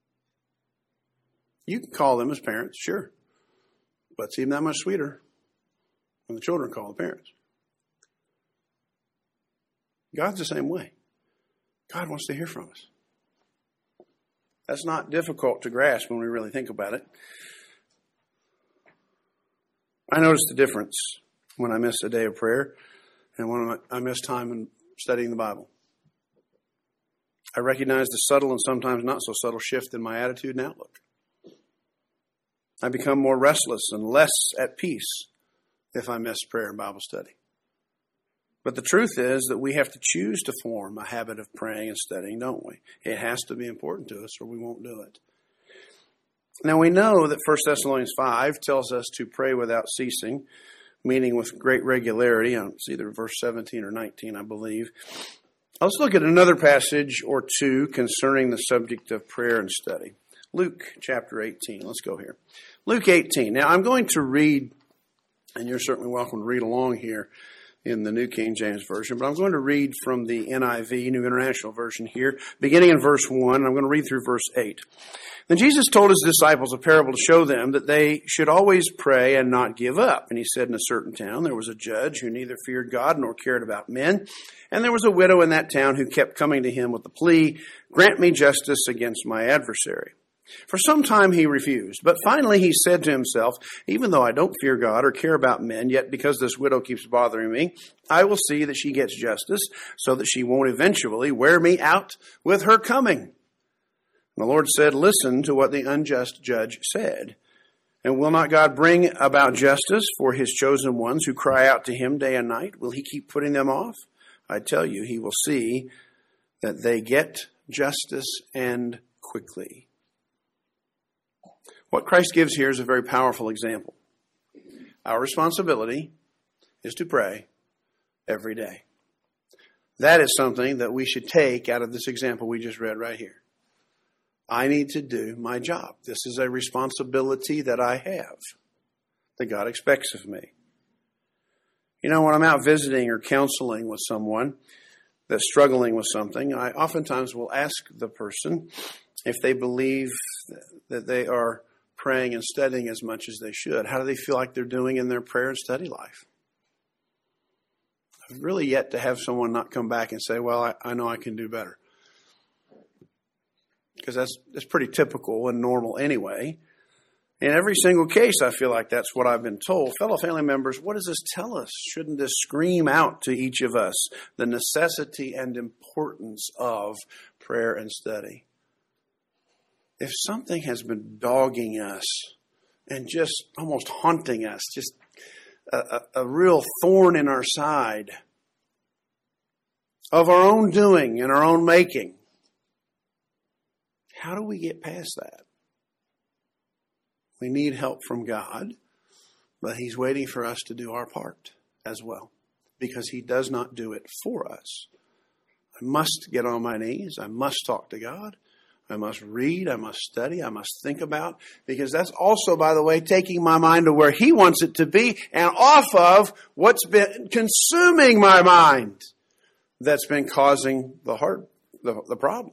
You can call them as parents, sure. But it's even that much sweeter when the children call the parents. God's the same way. God wants to hear from us. That's not difficult to grasp when we really think about it. I noticed the difference when I miss a day of prayer and when I miss time in studying the Bible. I recognize the subtle and sometimes not so subtle shift in my attitude and outlook. I become more restless and less at peace if I miss prayer and Bible study. But the truth is that we have to choose to form a habit of praying and studying, don't we? It has to be important to us or we won't do it. Now we know that 1 Thessalonians 5 tells us to pray without ceasing, meaning with great regularity. It's either verse 17 or 19, I believe. Let's look at another passage or two concerning the subject of prayer and study. Luke chapter 18. Let's go here. Luke 18. Now, I'm going to read, and you're certainly welcome to read along here in the New King James Version, but I'm going to read from the NIV, New International Version here, beginning in verse 1, and I'm going to read through verse 8. Then Jesus told His disciples a parable to show them that they should always pray and not give up. And He said, in a certain town there was a judge who neither feared God nor cared about men. And there was a widow in that town who kept coming to him with the plea, grant me justice against my adversary. For some time he refused, but finally he said to himself, even though I don't fear God or care about men, yet because this widow keeps bothering me, I will see that she gets justice so that she won't eventually wear me out with her coming. And the Lord said, listen to what the unjust judge said. And will not God bring about justice for His chosen ones who cry out to Him day and night? Will He keep putting them off? I tell you, He will see that they get justice and quickly. What Christ gives here is a very powerful example. Our responsibility is to pray every day. That is something that we should take out of this example we just read right here. I need to do my job. This is a responsibility that I have, that God expects of me. You know, when I'm out visiting or counseling with someone that's struggling with something, I oftentimes will ask the person if they believe that they are praying and studying as much as they should? How do they feel like they're doing in their prayer and study life? I've really yet to have someone not come back and say, well, I know I can do better. Because that's pretty typical and normal anyway. In every single case, I feel like that's what I've been told. Fellow family members, what does this tell us? Shouldn't this scream out to each of us the necessity and importance of prayer and study? If something has been dogging us and just almost haunting us, just a real thorn in our side of our own doing and our own making, how do we get past that? We need help from God, but He's waiting for us to do our part as well, because He does not do it for us. I must get on my knees. I must talk to God. I must read. I must study. I must think about, because that's also, by the way, taking my mind to where He wants it to be and off of what's been consuming my mind that's been causing the problem.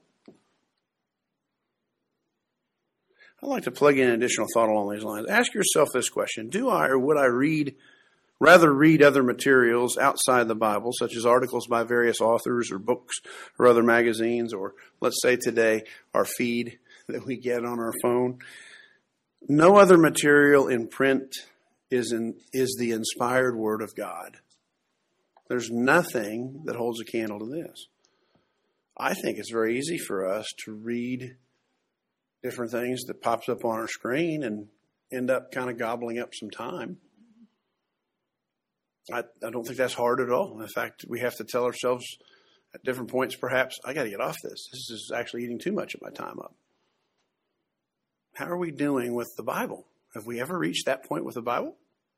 I'd like to plug in an additional thought along these lines. Ask yourself this question. Do I or would I rather read other materials outside the Bible, such as articles by various authors or books or other magazines, or let's say today our feed that we get on our phone? No other material in print is the inspired Word of God. There's nothing that holds a candle to this. I think it's very easy for us to read different things that pops up on our screen and end up kind of gobbling up some time. I don't think that's hard at all. In fact, we have to tell ourselves at different points, perhaps, I got to get off this. This is actually eating too much of my time up. How are we doing with the Bible? Have we ever reached that point with the Bible?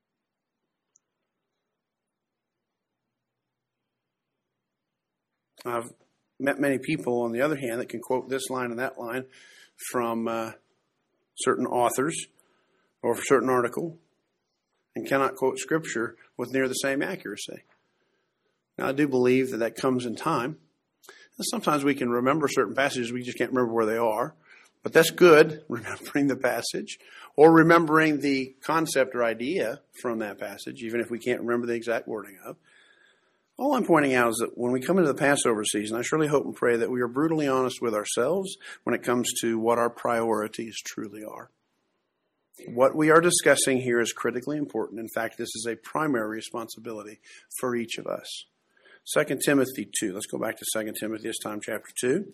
I've met many people, on the other hand, that can quote this line and that line from certain authors or a certain article and cannot quote Scripture with near the same accuracy. Now, I do believe that comes in time. And sometimes we can remember certain passages, we just can't remember where they are. But that's good, remembering the passage or remembering the concept or idea from that passage, even if we can't remember the exact wording of. All I'm pointing out is that when we come into the Passover season, I surely hope and pray that we are brutally honest with ourselves when it comes to what our priorities truly are. What we are discussing here is critically important. In fact, this is a primary responsibility for each of us. 2 Timothy 2. Let's go back to 2 Timothy, this time chapter 2.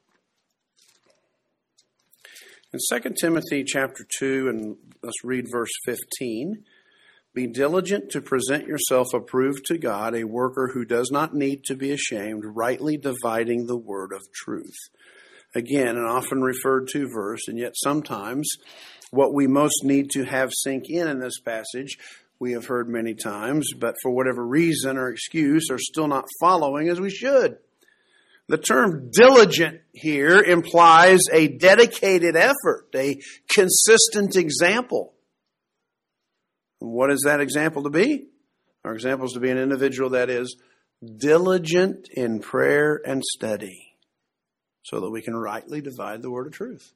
In 2 Timothy chapter 2, and let's read verse 15. Be diligent to present yourself approved to God, a worker who does not need to be ashamed, rightly dividing the word of truth. Again, an often referred to verse, and yet sometimes what we most need to have sink in this passage, we have heard many times, but for whatever reason or excuse are still not following as we should. The term diligent here implies a dedicated effort, a consistent example. What is that example to be? Our example is to be an individual that is diligent in prayer and study so that we can rightly divide the word of truth.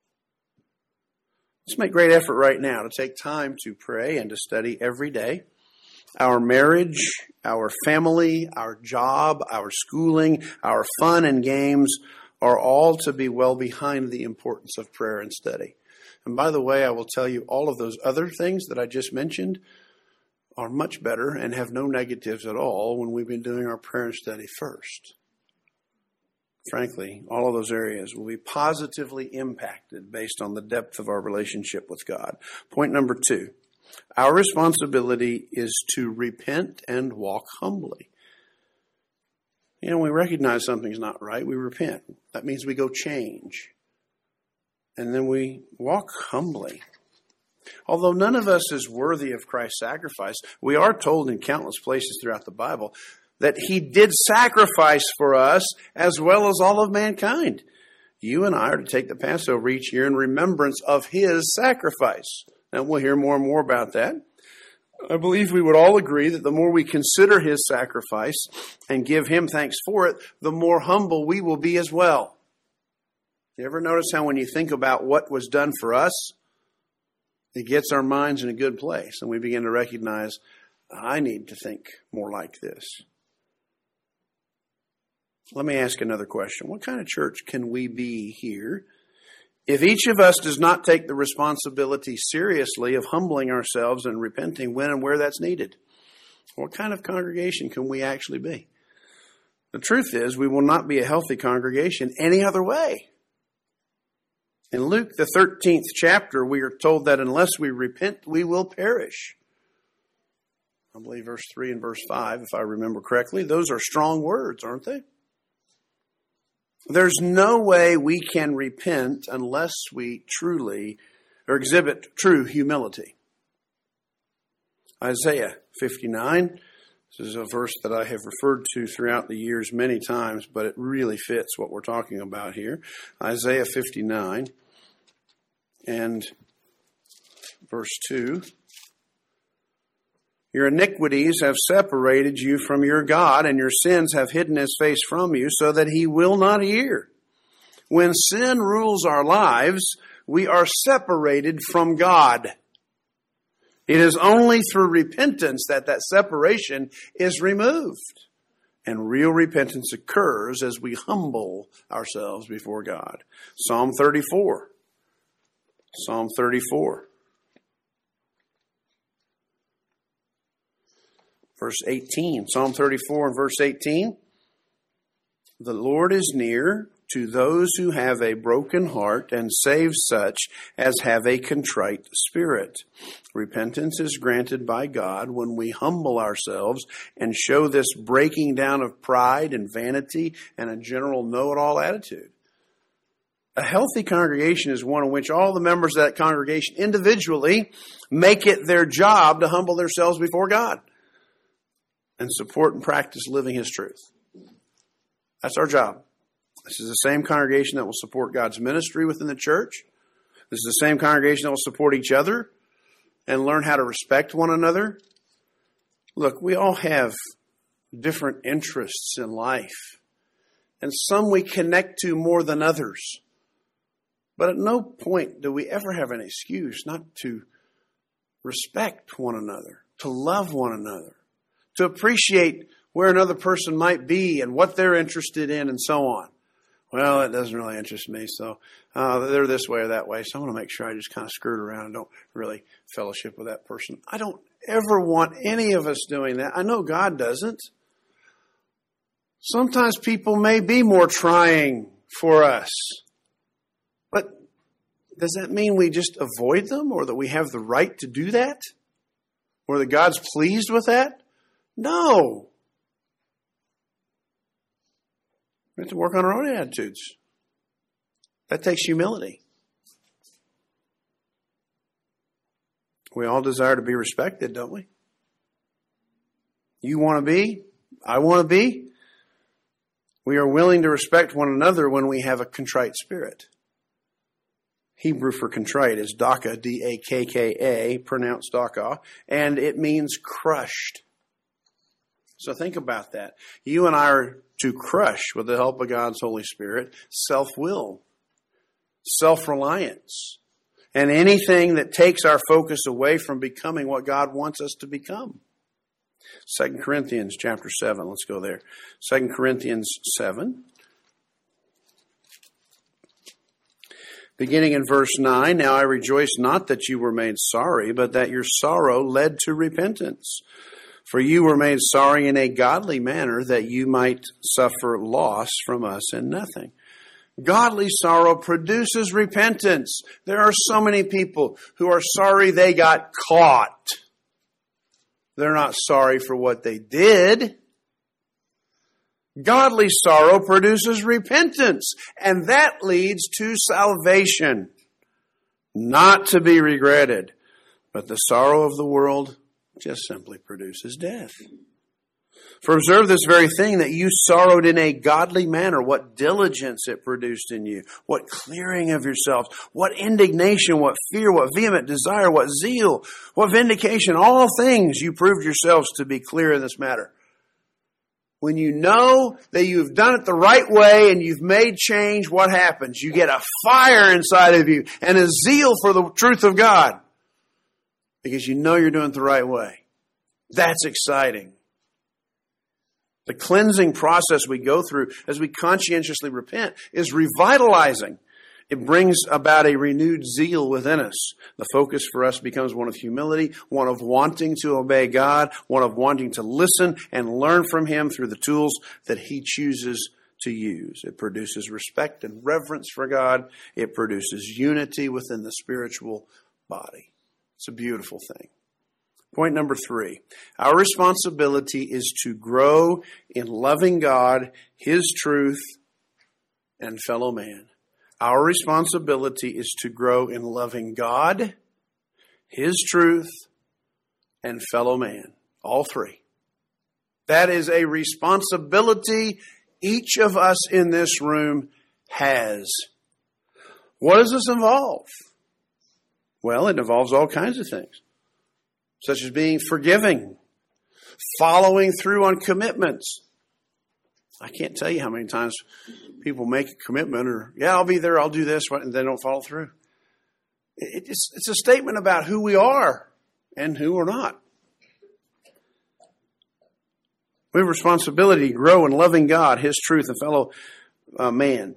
Let's make great effort right now to take time to pray and to study every day. Our marriage, our family, our job, our schooling, our fun and games are all to be well behind the importance of prayer and study. And by the way, I will tell you all of those other things that I just mentioned are much better and have no negatives at all when we've been doing our prayer and study first. Frankly, all of those areas will be positively impacted based on the depth of our relationship with God. Point number 2, our responsibility is to repent and walk humbly. When we recognize something's not right, we repent. That means we go change. And then we walk humbly. Although none of us is worthy of Christ's sacrifice, we are told in countless places throughout the Bible that He did sacrifice for us as well as all of mankind. You and I are to take the Passover each year in remembrance of His sacrifice. And we'll hear more and more about that. I believe we would all agree that the more we consider His sacrifice and give Him thanks for it, the more humble we will be as well. You ever notice how when you think about what was done for us, it gets our minds in a good place, and we begin to recognize, I need to think more like this. Let me ask another question. What kind of church can we be here if each of us does not take the responsibility seriously of humbling ourselves and repenting when and where that's needed? What kind of congregation can we actually be? The truth is, we will not be a healthy congregation any other way. In Luke, the 13th chapter, we are told that unless we repent, we will perish. I believe verse 3 and verse 5, if I remember correctly. Those are strong words, aren't they? There's no way we can repent unless we truly or exhibit true humility. Isaiah 59. This is a verse that I have referred to throughout the years many times, but it really fits what we're talking about here. Isaiah 59 and verse 2. Your iniquities have separated you from your God, and your sins have hidden his face from you so that he will not hear. When sin rules our lives, we are separated from God. It is only through repentance that separation is removed. And real repentance occurs as we humble ourselves before God. Psalm 34. Psalm 34. Verse 18, Psalm 34 and verse 18. The Lord is near to those who have a broken heart and saves such as have a contrite spirit. Repentance is granted by God when we humble ourselves and show this breaking down of pride and vanity and a general know-it-all attitude. A healthy congregation is one in which all the members of that congregation individually make it their job to humble themselves before God and support and practice living his truth. That's our job. This is the same congregation that will support God's ministry within the church. This is the same congregation that will support each other and learn how to respect one another. Look, we all have different interests in life, and some we connect to more than others. But at no point do we ever have an excuse not to respect one another, to love one another, to appreciate where another person might be and what they're interested in and so on. Well, it doesn't really interest me, so they're this way or that way, so I want to make sure I just kind of skirt around and don't really fellowship with that person. I don't ever want any of us doing that. I know God doesn't. Sometimes people may be more trying for us, but does that mean we just avoid them or that we have the right to do that? Or that God's pleased with that? No. We have to work on our own attitudes. That takes humility. We all desire to be respected, don't we? You want to be? I want to be? We are willing to respect one another when we have a contrite spirit. Hebrew for contrite is dakka, D-A-K-K-A, pronounced dakka, and it means crushed. So think about that. You and I are to crush, with the help of God's Holy Spirit, self-will, self-reliance, and anything that takes our focus away from becoming what God wants us to become. 2 Corinthians chapter 7, let's go there. 2 Corinthians 7. Beginning in verse 9, now I rejoice not that you were made sorry, but that your sorrow led to repentance. For you were made sorry in a godly manner, that you might suffer loss from us in nothing. Godly sorrow produces repentance. There are so many people who are sorry they got caught. They're not sorry for what they did. Godly sorrow produces repentance, and that leads to salvation, not to be regretted. But the sorrow of the world just simply produces death. For observe this very thing, that you sorrowed in a godly manner, what diligence it produced in you, what clearing of yourselves, what indignation, what fear, what vehement desire, what zeal, what vindication, all things you proved yourselves to be clear in this matter. When you know that you've done it the right way and you've made change, what happens? You get a fire inside of you and a zeal for the truth of God because you know you're doing it the right way. That's exciting. The cleansing process we go through as we conscientiously repent is revitalizing. It brings about a renewed zeal within us. The focus for us becomes one of humility, one of wanting to obey God, one of wanting to listen and learn from Him through the tools that He chooses to use. It produces respect and reverence for God. It produces unity within the spiritual body. It's a beautiful thing. Point number 3, our responsibility is to grow in loving God, His truth, and fellow man. Our responsibility is to grow in loving God, His truth, and fellow man. All 3. That is a responsibility each of us in this room has. What does this involve? Well, it involves all kinds of things, such as being forgiving, following through on commitments. I can't tell you how many times people make a commitment or, yeah, I'll be there, I'll do this, and they don't follow through. It's a statement about who we are and who we're not. We have a responsibility to grow in loving God, His truth, and fellow man.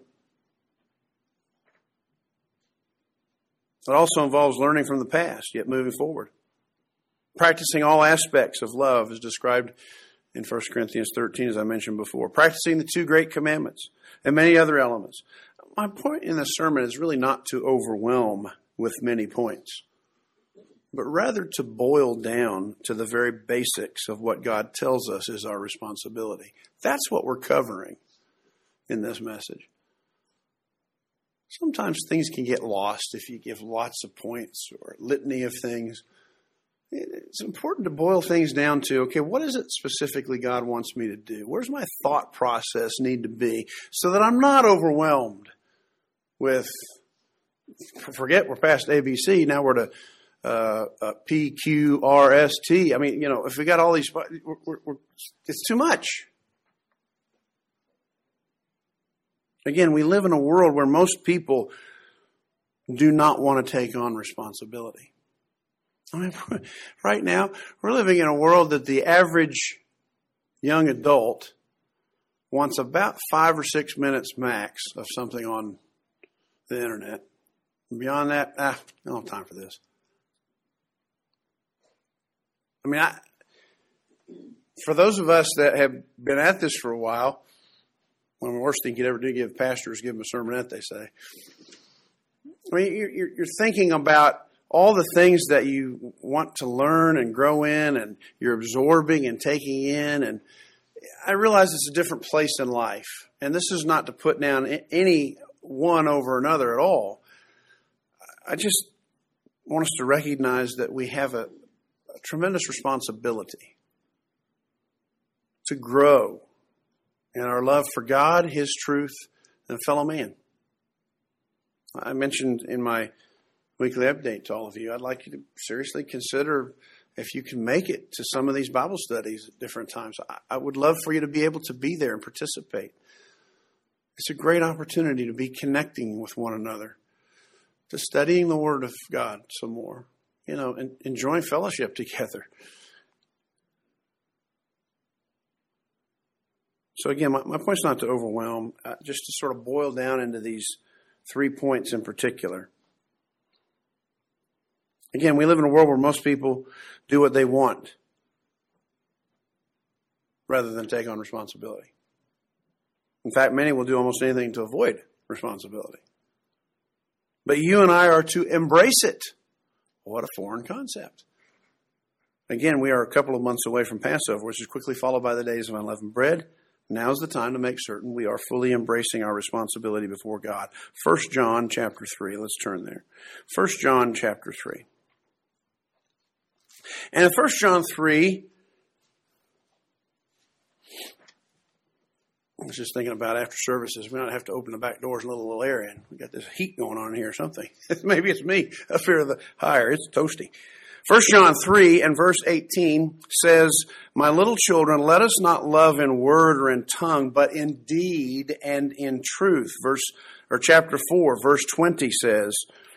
It also involves learning from the past, yet moving forward. Practicing all aspects of love is described in 1 Corinthians 13, as I mentioned before. Practicing the 2 great commandments and many other elements. My point in this sermon is really not to overwhelm with many points, but rather to boil down to the very basics of what God tells us is our responsibility. That's what we're covering in this message. Sometimes things can get lost if you give lots of points or a litany of things. It's important to boil things down to, okay, what is it specifically God wants me to do? Where's my thought process need to be so that I'm not overwhelmed with, forget we're past ABC, now we're to P, Q, R, S, T. I mean, if we got all these, it's too much. Again, we live in a world where most people do not want to take on responsibility. I mean, right now, we're living in a world that the average young adult wants about 5 or 6 minutes max of something on the internet. And beyond that, I don't have time for this. I mean, for those of us that have been at this for a while, one of the worst things you could ever do give pastors, give them a sermonette, they say. I mean, you're thinking about all the things that you want to learn and grow in and you're absorbing and taking in. And I realize it's a different place in life. And this is not to put down any one over another at all. I just want us to recognize that we have a tremendous responsibility to grow in our love for God, His truth, and fellow man. I mentioned in my weekly update to all of you, I'd like you to seriously consider if you can make it to some of these Bible studies at different times. I would love for you to be able to be there and participate. It's a great opportunity to be connecting with one another, to studying the Word of God some more, and enjoying fellowship together. So again, my point's not to overwhelm, just to sort of boil down into these 3 points in particular. Again, we live in a world where most people do what they want rather than take on responsibility. In fact, many will do almost anything to avoid responsibility. But you and I are to embrace it. What a foreign concept. Again, we are a couple of months away from Passover, which is quickly followed by the days of unleavened bread. Now's the time to make certain we are fully embracing our responsibility before God. 1 John chapter 3. Let's turn there. 1 John chapter 3. And in 1 John 3, I was just thinking about after services, we don't have to open the back doors and let a little air in. We got this heat going on here or something. Maybe it's me up here the higher. It's toasty. 1 John 3 and verse 18 says, "My little children, let us not love in word or in tongue, but in deed and in truth." Chapter 4, verse 20 says,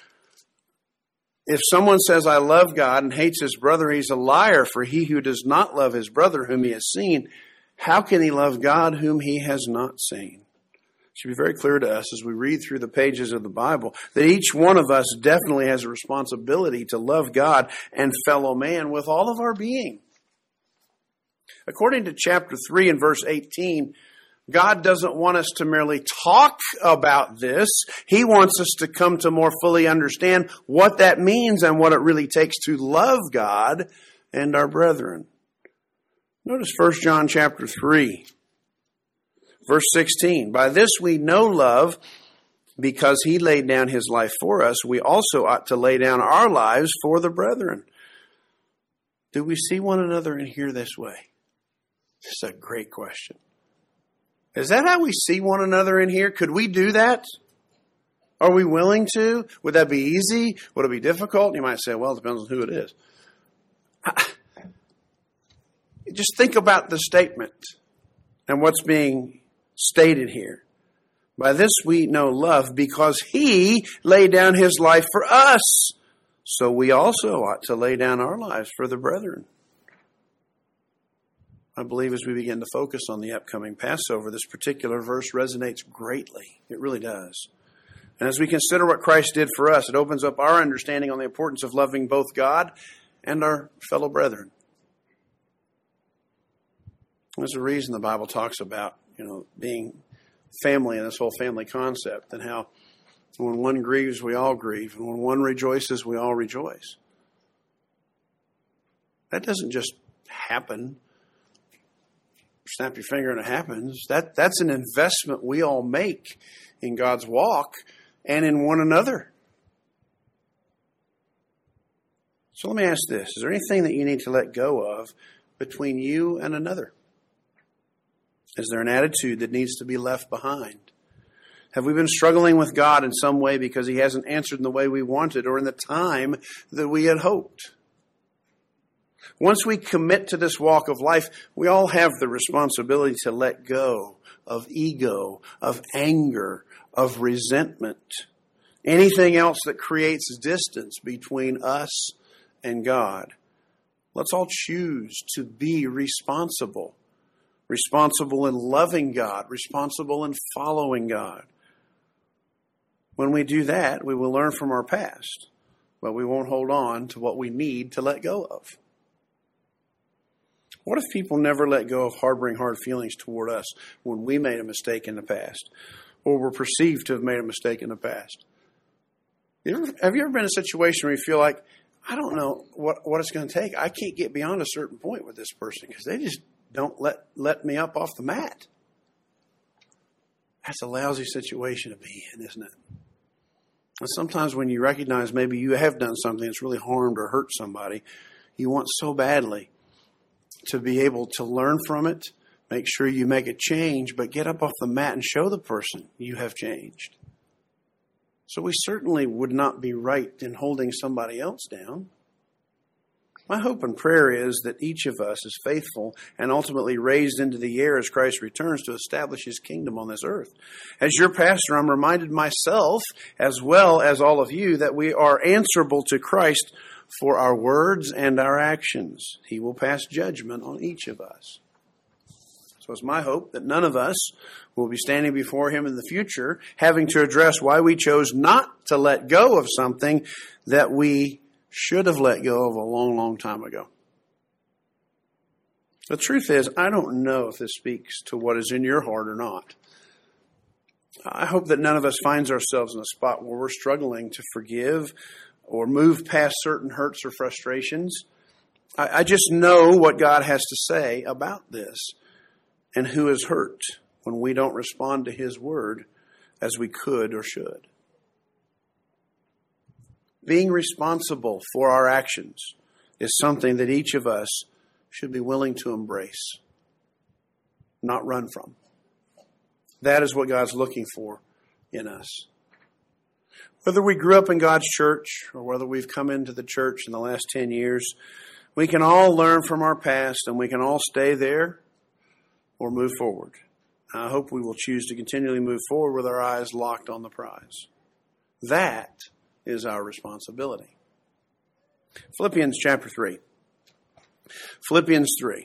"If someone says, 'I love God,' and hates his brother, he's a liar. For he who does not love his brother whom he has seen, how can he love God whom he has not seen?" It should be very clear to us as we read through the pages of the Bible that each one of us definitely has a responsibility to love God and fellow man with all of our being. According to chapter 3 and verse 18, God doesn't want us to merely talk about this. He wants us to come to more fully understand what that means and what it really takes to love God and our brethren. Notice 1 John chapter 3, verse 16. "By this we know love, because he laid down his life for us. We also ought to lay down our lives for the brethren." Do we see one another in here this way? This is a great question. Is that how we see one another in here? Could we do that? Are we willing to? Would that be easy? Would it be difficult? You might say, well, it depends on who it is. Just think about the statement and what's being stated here. By this we know love, because he laid down his life for us. So we also ought to lay down our lives for the brethren. I believe as we begin to focus on the upcoming Passover, this particular verse resonates greatly. It really does. And as we consider what Christ did for us, it opens up our understanding on the importance of loving both God and our fellow brethren. There's a reason the Bible talks about, being family and this whole family concept, and how when one grieves, we all grieve, and when one rejoices, we all rejoice. That doesn't just happen. Snap your finger and it happens. That's an investment we all make in God's walk and in one another. So let me ask this. Is there anything that you need to let go of between you and another? Is there an attitude that needs to be left behind? Have we been struggling with God in some way because he hasn't answered in the way we wanted or in the time that we had hoped? Once we commit to this walk of life, we all have the responsibility to let go of ego, of anger, of resentment, anything else that creates distance between us and God. Let's all choose to be responsible. Responsible in loving God, responsible in following God. When we do that, we will learn from our past, but we won't hold on to what we need to let go of. What if people never let go of harboring hard feelings toward us when we made a mistake in the past, or were perceived to have made a mistake in the past? Have you ever been in a situation where you feel like, I don't know what it's going to take. I can't get beyond a certain point with this person because they just don't let me up off the mat. That's a lousy situation to be in, isn't it? And sometimes when you recognize maybe you have done something that's really harmed or hurt somebody, you want so badly to be able to learn from it, make sure you make a change, but get up off the mat and show the person you have changed. So we certainly would not be right in holding somebody else down. My hope and prayer is that each of us is faithful and ultimately raised into the air as Christ returns to establish his kingdom on this earth. As your pastor, I'm reminded myself, as well as all of you, that we are answerable to Christ for our words and our actions. He will pass judgment on each of us. So it's my hope that none of us will be standing before him in the future having to address why we chose not to let go of something that we should have let go of a long, long time ago. The truth is, I don't know if this speaks to what is in your heart or not. I hope that none of us finds ourselves in a spot where we're struggling to forgive or move past certain hurts or frustrations. I just know what God has to say about this and who is hurt when we don't respond to his word as we could or should. Being responsible for our actions is something that each of us should be willing to embrace, not run from. That is what God's looking for in us. Whether we grew up in God's church or whether we've come into the church in the last 10 years, we can all learn from our past and we can all stay there or move forward. I hope we will choose to continually move forward with our eyes locked on the prize. That is our responsibility. Philippians chapter 3. Philippians 3.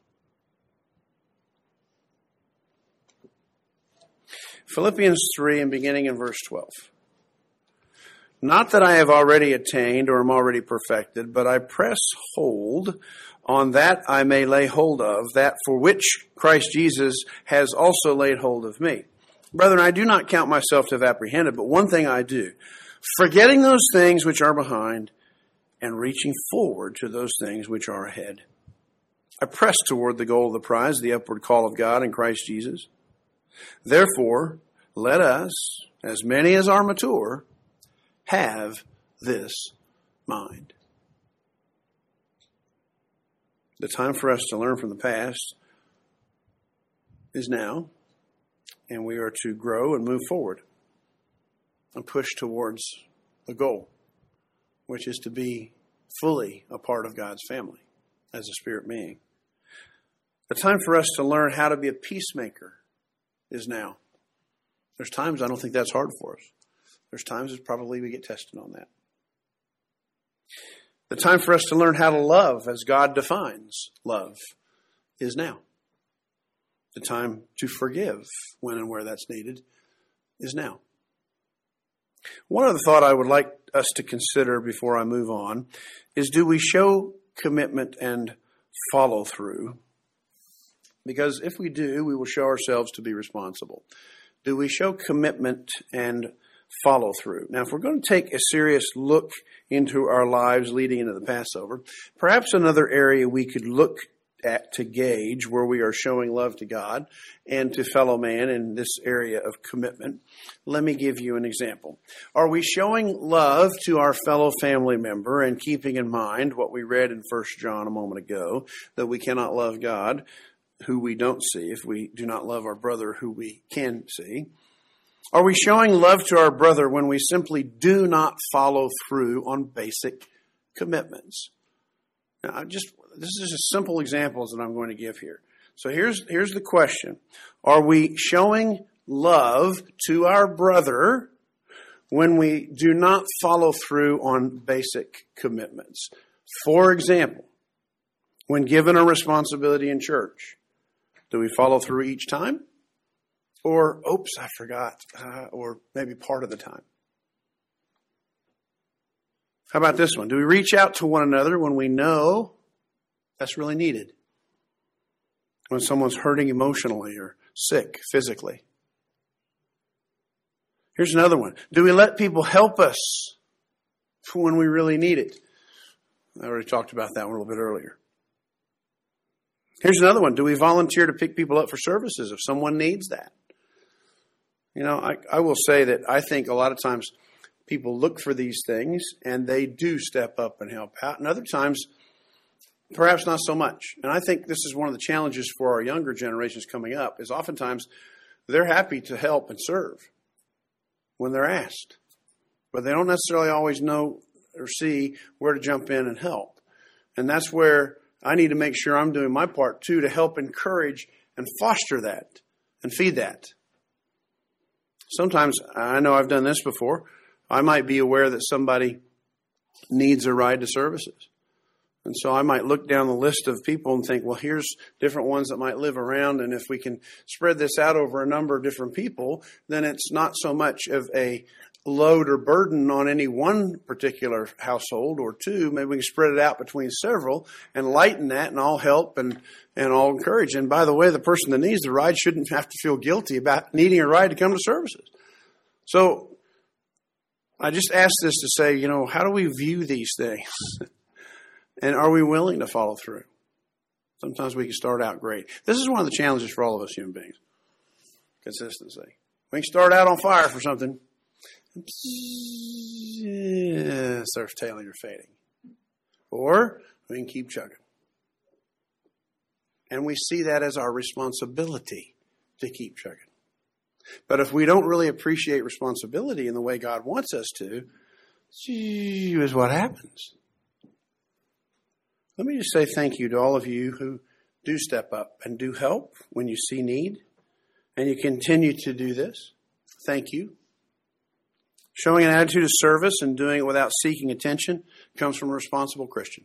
Philippians 3 and beginning in verse 12. Not that I have already attained or am already perfected, but I press hold on that I may lay hold of, that for which Christ Jesus has also laid hold of me. Brethren, I do not count myself to have apprehended, but one thing I do, forgetting those things which are behind and reaching forward to those things which are ahead. I press toward the goal of the prize, the upward call of God in Christ Jesus. Therefore, let us, as many as are mature, have this mind. The time for us to learn from the past is now, and we are to grow and move forward and push towards the goal, which is to be fully a part of God's family as a spirit being. The time for us to learn how to be a peacemaker is now. There's times I don't think that's hard for us. There's times that probably we get tested on that. The time for us to learn how to love as God defines love is now. The time to forgive when and where that's needed is now. One other thought I would like us to consider before I move on is, do we show commitment and follow through? Because if we do, we will show ourselves to be responsible. Do we show commitment and follow through? Now, if we're going to take a serious look into our lives leading into the Passover, perhaps another area we could look at to gauge where we are showing love to God and to fellow man in this area of commitment. Let me give you an example. Are we showing love to our fellow family member and keeping in mind what we read in 1 John a moment ago, that we cannot love God who we don't see if we do not love our brother who we can see? Are we showing love to our brother when we simply do not follow through on basic commitments? Now, this is just simple examples that I'm going to give here. So here's the question. Are we showing love to our brother when we do not follow through on basic commitments? For example, when given a responsibility in church, do we follow through each time? Or, oops, I forgot, or maybe part of the time. How about this one? Do we reach out to one another when we know that's really needed? When someone's hurting emotionally or sick physically? Here's another one. Do we let people help us when we really need it? I already talked about that one a little bit earlier. Here's another one. Do we volunteer to pick people up for services if someone needs that? You know, I will say that I think a lot of times people look for these things and they do step up and help out. And other times, perhaps not so much. And I think this is one of the challenges for our younger generations coming up, is oftentimes they're happy to help and serve when they're asked. But they don't necessarily always know or see where to jump in and help. And that's where I need to make sure I'm doing my part too, to help encourage and foster that and feed that. Sometimes, I know I've done this before, I might be aware that somebody needs a ride to services. And so I might look down the list of people and think, well, here's different ones that might live around. And if we can spread this out over a number of different people, then it's not so much of a load or burden on any one particular household or two. Maybe we can spread it out between several and lighten that, and all help and all encourage. And by the way, the person that needs the ride shouldn't have to feel guilty about needing a ride to come to services. So I just ask this to say, you know, how do we view these things? And are we willing to follow through? Sometimes we can start out great. This is one of the challenges for all of us human beings. Consistency. We can start out on fire for something. Yeah, starts tailing or fading. Or we can keep chugging. And we see that as our responsibility to keep chugging. But if we don't really appreciate responsibility in the way God wants us to, gee, is what happens. Let me just say thank you to all of you who do step up and do help when you see need, and you continue to do this. Thank you. Showing an attitude of service and doing it without seeking attention comes from a responsible Christian.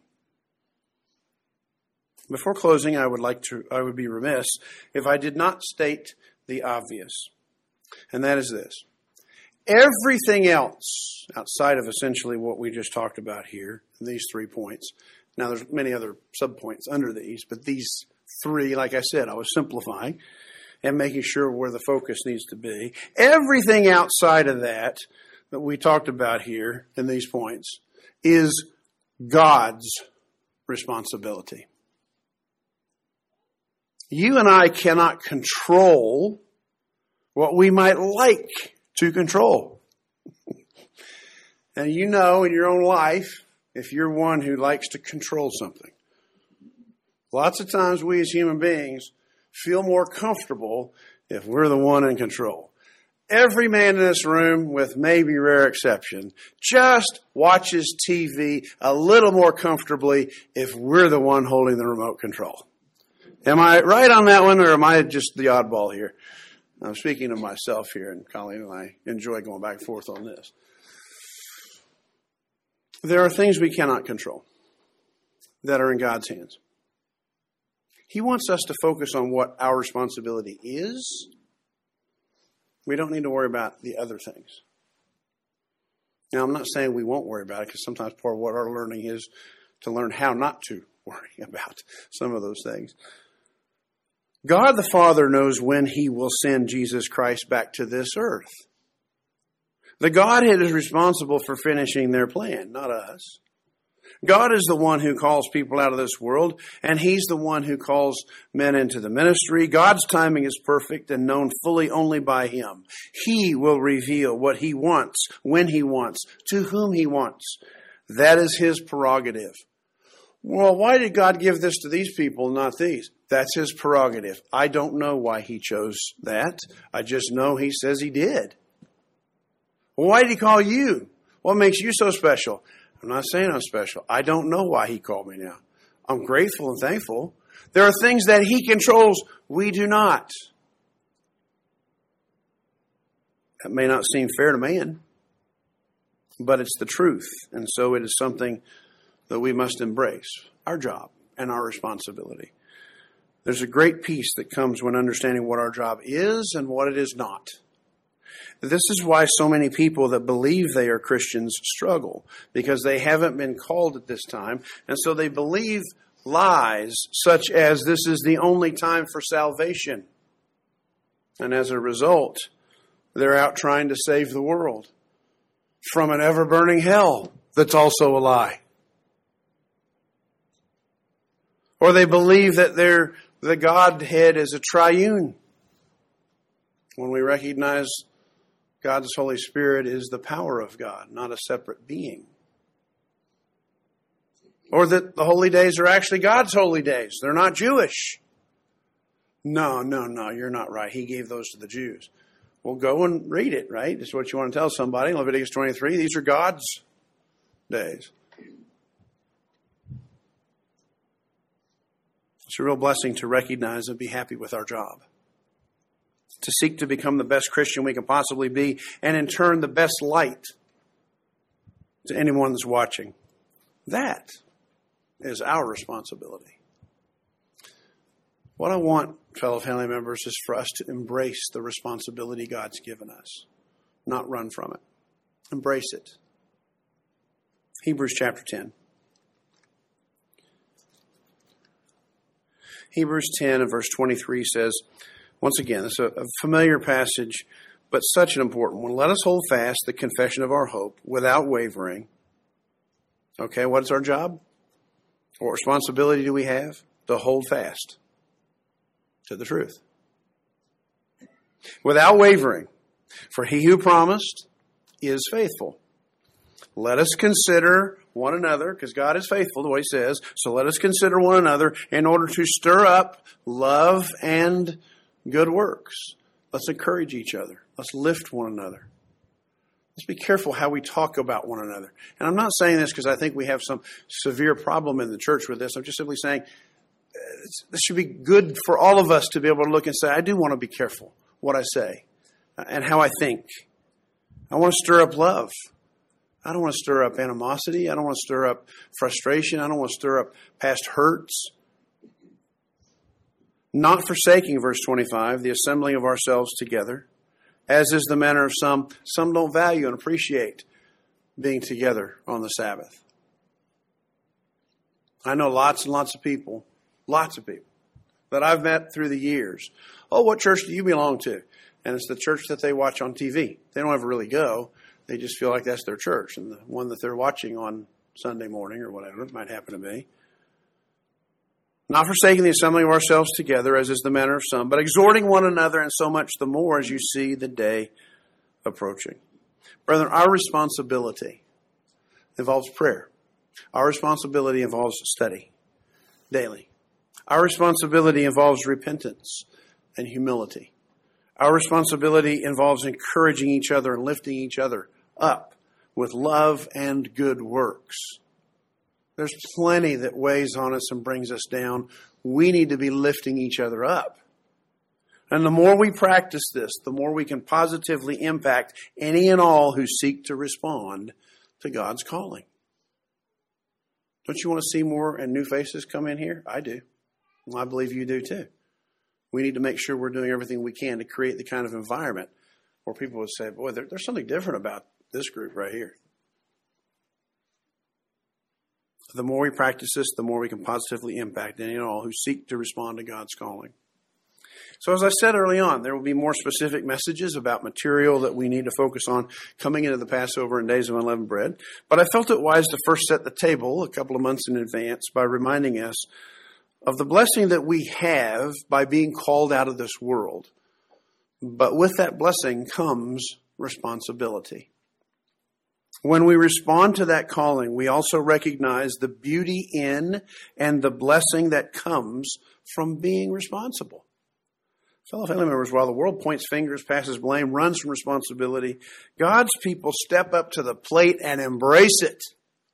Before closing, I would be remiss if I did not state the obvious, and that is this. Everything else outside of essentially what we just talked about here, these 3 points. Now, there's many other subpoints under these, but these 3, like I said, I was simplifying and making sure where the focus needs to be. Everything outside of that we talked about here in these points is God's responsibility. You and I cannot control what we might like to control. And you know in your own life, if you're one who likes to control something, lots of times we as human beings feel more comfortable if we're the one in control. Every man in this room, with maybe rare exception, just watches TV a little more comfortably if we're the one holding the remote control. Am I right on that one, or am I just the oddball here? I'm speaking of myself here, and Colleen and I enjoy going back and forth on this. There are things we cannot control that are in God's hands. He wants us to focus on what our responsibility is. We don't need to worry about the other things. Now, I'm not saying we won't worry about it, because sometimes part of what our learning is to learn how not to worry about some of those things. God the Father knows when He will send Jesus Christ back to this earth. The Godhead is responsible for finishing their plan, not us. God is the one who calls people out of this world, and He's the one who calls men into the ministry. God's timing is perfect and known fully only by Him. He will reveal what He wants, when He wants, to whom He wants. That is His prerogative. Well, why did God give this to these people, not these? That's His prerogative. I don't know why He chose that. I just know He says He did. Well, why did He call you? What makes you so special? I'm not saying I'm special. I don't know why He called me now. I'm grateful and thankful. There are things that He controls we do not. That may not seem fair to man, but it's the truth. And so it is something that we must embrace, our job and our responsibility. There's a great peace that comes when understanding what our job is and what it is not. This is why so many people that believe they are Christians struggle, because they haven't been called at this time, and so they believe lies such as this is the only time for salvation. And as a result, they're out trying to save the world from an ever-burning hell that's also a lie. Or they believe that the Godhead is a triune, when we recognize God's Holy Spirit is the power of God, not a separate being. Or that the holy days are actually God's holy days. They're not Jewish. No, you're not right. He gave those to the Jews. Well, go and read it, right? That's what you want to tell somebody. Leviticus 23, these are God's days. It's a real blessing to recognize and be happy with our job. To seek to become the best Christian we can possibly be, and in turn the best light to anyone that's watching. That is our responsibility. What I want, fellow family members, is for us to embrace the responsibility God's given us, not run from it. Embrace it. Hebrews chapter 10. Hebrews 10 and verse 23 says, once again, it's a familiar passage, but such an important one. Let us hold fast the confession of our hope without wavering. Okay, what is our job? What responsibility do we have? To hold fast to the truth. Without wavering, for He who promised is faithful. Let us consider one another, because God is faithful to what He says, so let us consider one another in order to stir up love and good works, Let's encourage each other. Let's lift one another. Let's be careful how we talk about one another. And I'm not saying this because I think we have some severe problem in the church with this. I'm just simply saying this should be good for all of us to be able to look and say, I do want to be careful what I say and how I think. I want to stir up love. I don't want to stir up animosity. I don't want to stir up frustration. I don't want to stir up past hurts. Not forsaking, verse 25, the assembling of ourselves together, as is the manner of some. Some don't value and appreciate being together on the Sabbath. I know lots and lots of people that I've met through the years. Oh, what church do you belong to? And it's the church that they watch on TV. They don't ever really go. They just feel like that's their church. And the one that they're watching on Sunday morning or whatever it might happen to be. Not forsaking the assembling of ourselves together, as is the manner of some, but exhorting one another, and so much the more as you see the day approaching. Brethren, our responsibility involves prayer. Our responsibility involves study daily. Our responsibility involves repentance and humility. Our responsibility involves encouraging each other and lifting each other up with love and good works. There's plenty that weighs on us and brings us down. We need to be lifting each other up. And the more we practice this, the more we can positively impact any and all who seek to respond to God's calling. Don't you want to see more and new faces come in here? I do. Well, I believe you do too. We need to make sure we're doing everything we can to create the kind of environment where people would say, boy, there's something different about this group right here. The more we practice this, the more we can positively impact any and all who seek to respond to God's calling. So as I said early on, there will be more specific messages about material that we need to focus on coming into the Passover and Days of Unleavened Bread. But I felt it wise to first set the table a couple of months in advance by reminding us of the blessing that we have by being called out of this world. But with that blessing comes responsibility. When we respond to that calling, we also recognize the beauty in and the blessing that comes from being responsible. Fellow family members, while the world points fingers, passes blame, runs from responsibility, God's people step up to the plate and embrace it.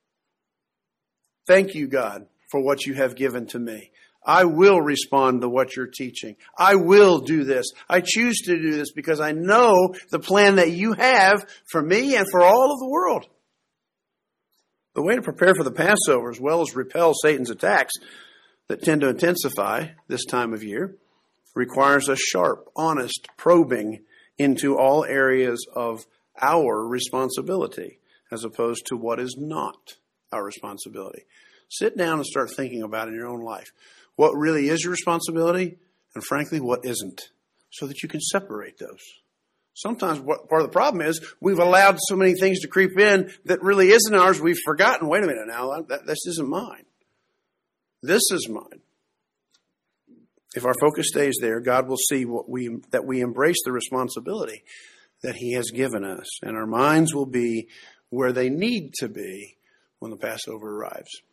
Thank you, God, for what you have given to me. I will respond to what you're teaching. I will do this. I choose to do this because I know the plan that you have for me and for all of the world. The way to prepare for the Passover, as well as repel Satan's attacks that tend to intensify this time of year, requires a sharp, honest probing into all areas of our responsibility, as opposed to what is not our responsibility. Sit down and start thinking about it in your own life. What really is your responsibility, and frankly, what isn't, so that you can separate those. Sometimes what part of the problem is we've allowed so many things to creep in that really isn't ours. We've forgotten, wait a minute now, this isn't mine. This is mine. If our focus stays there, God will see that we embrace the responsibility that He has given us, and our minds will be where they need to be when the Passover arrives.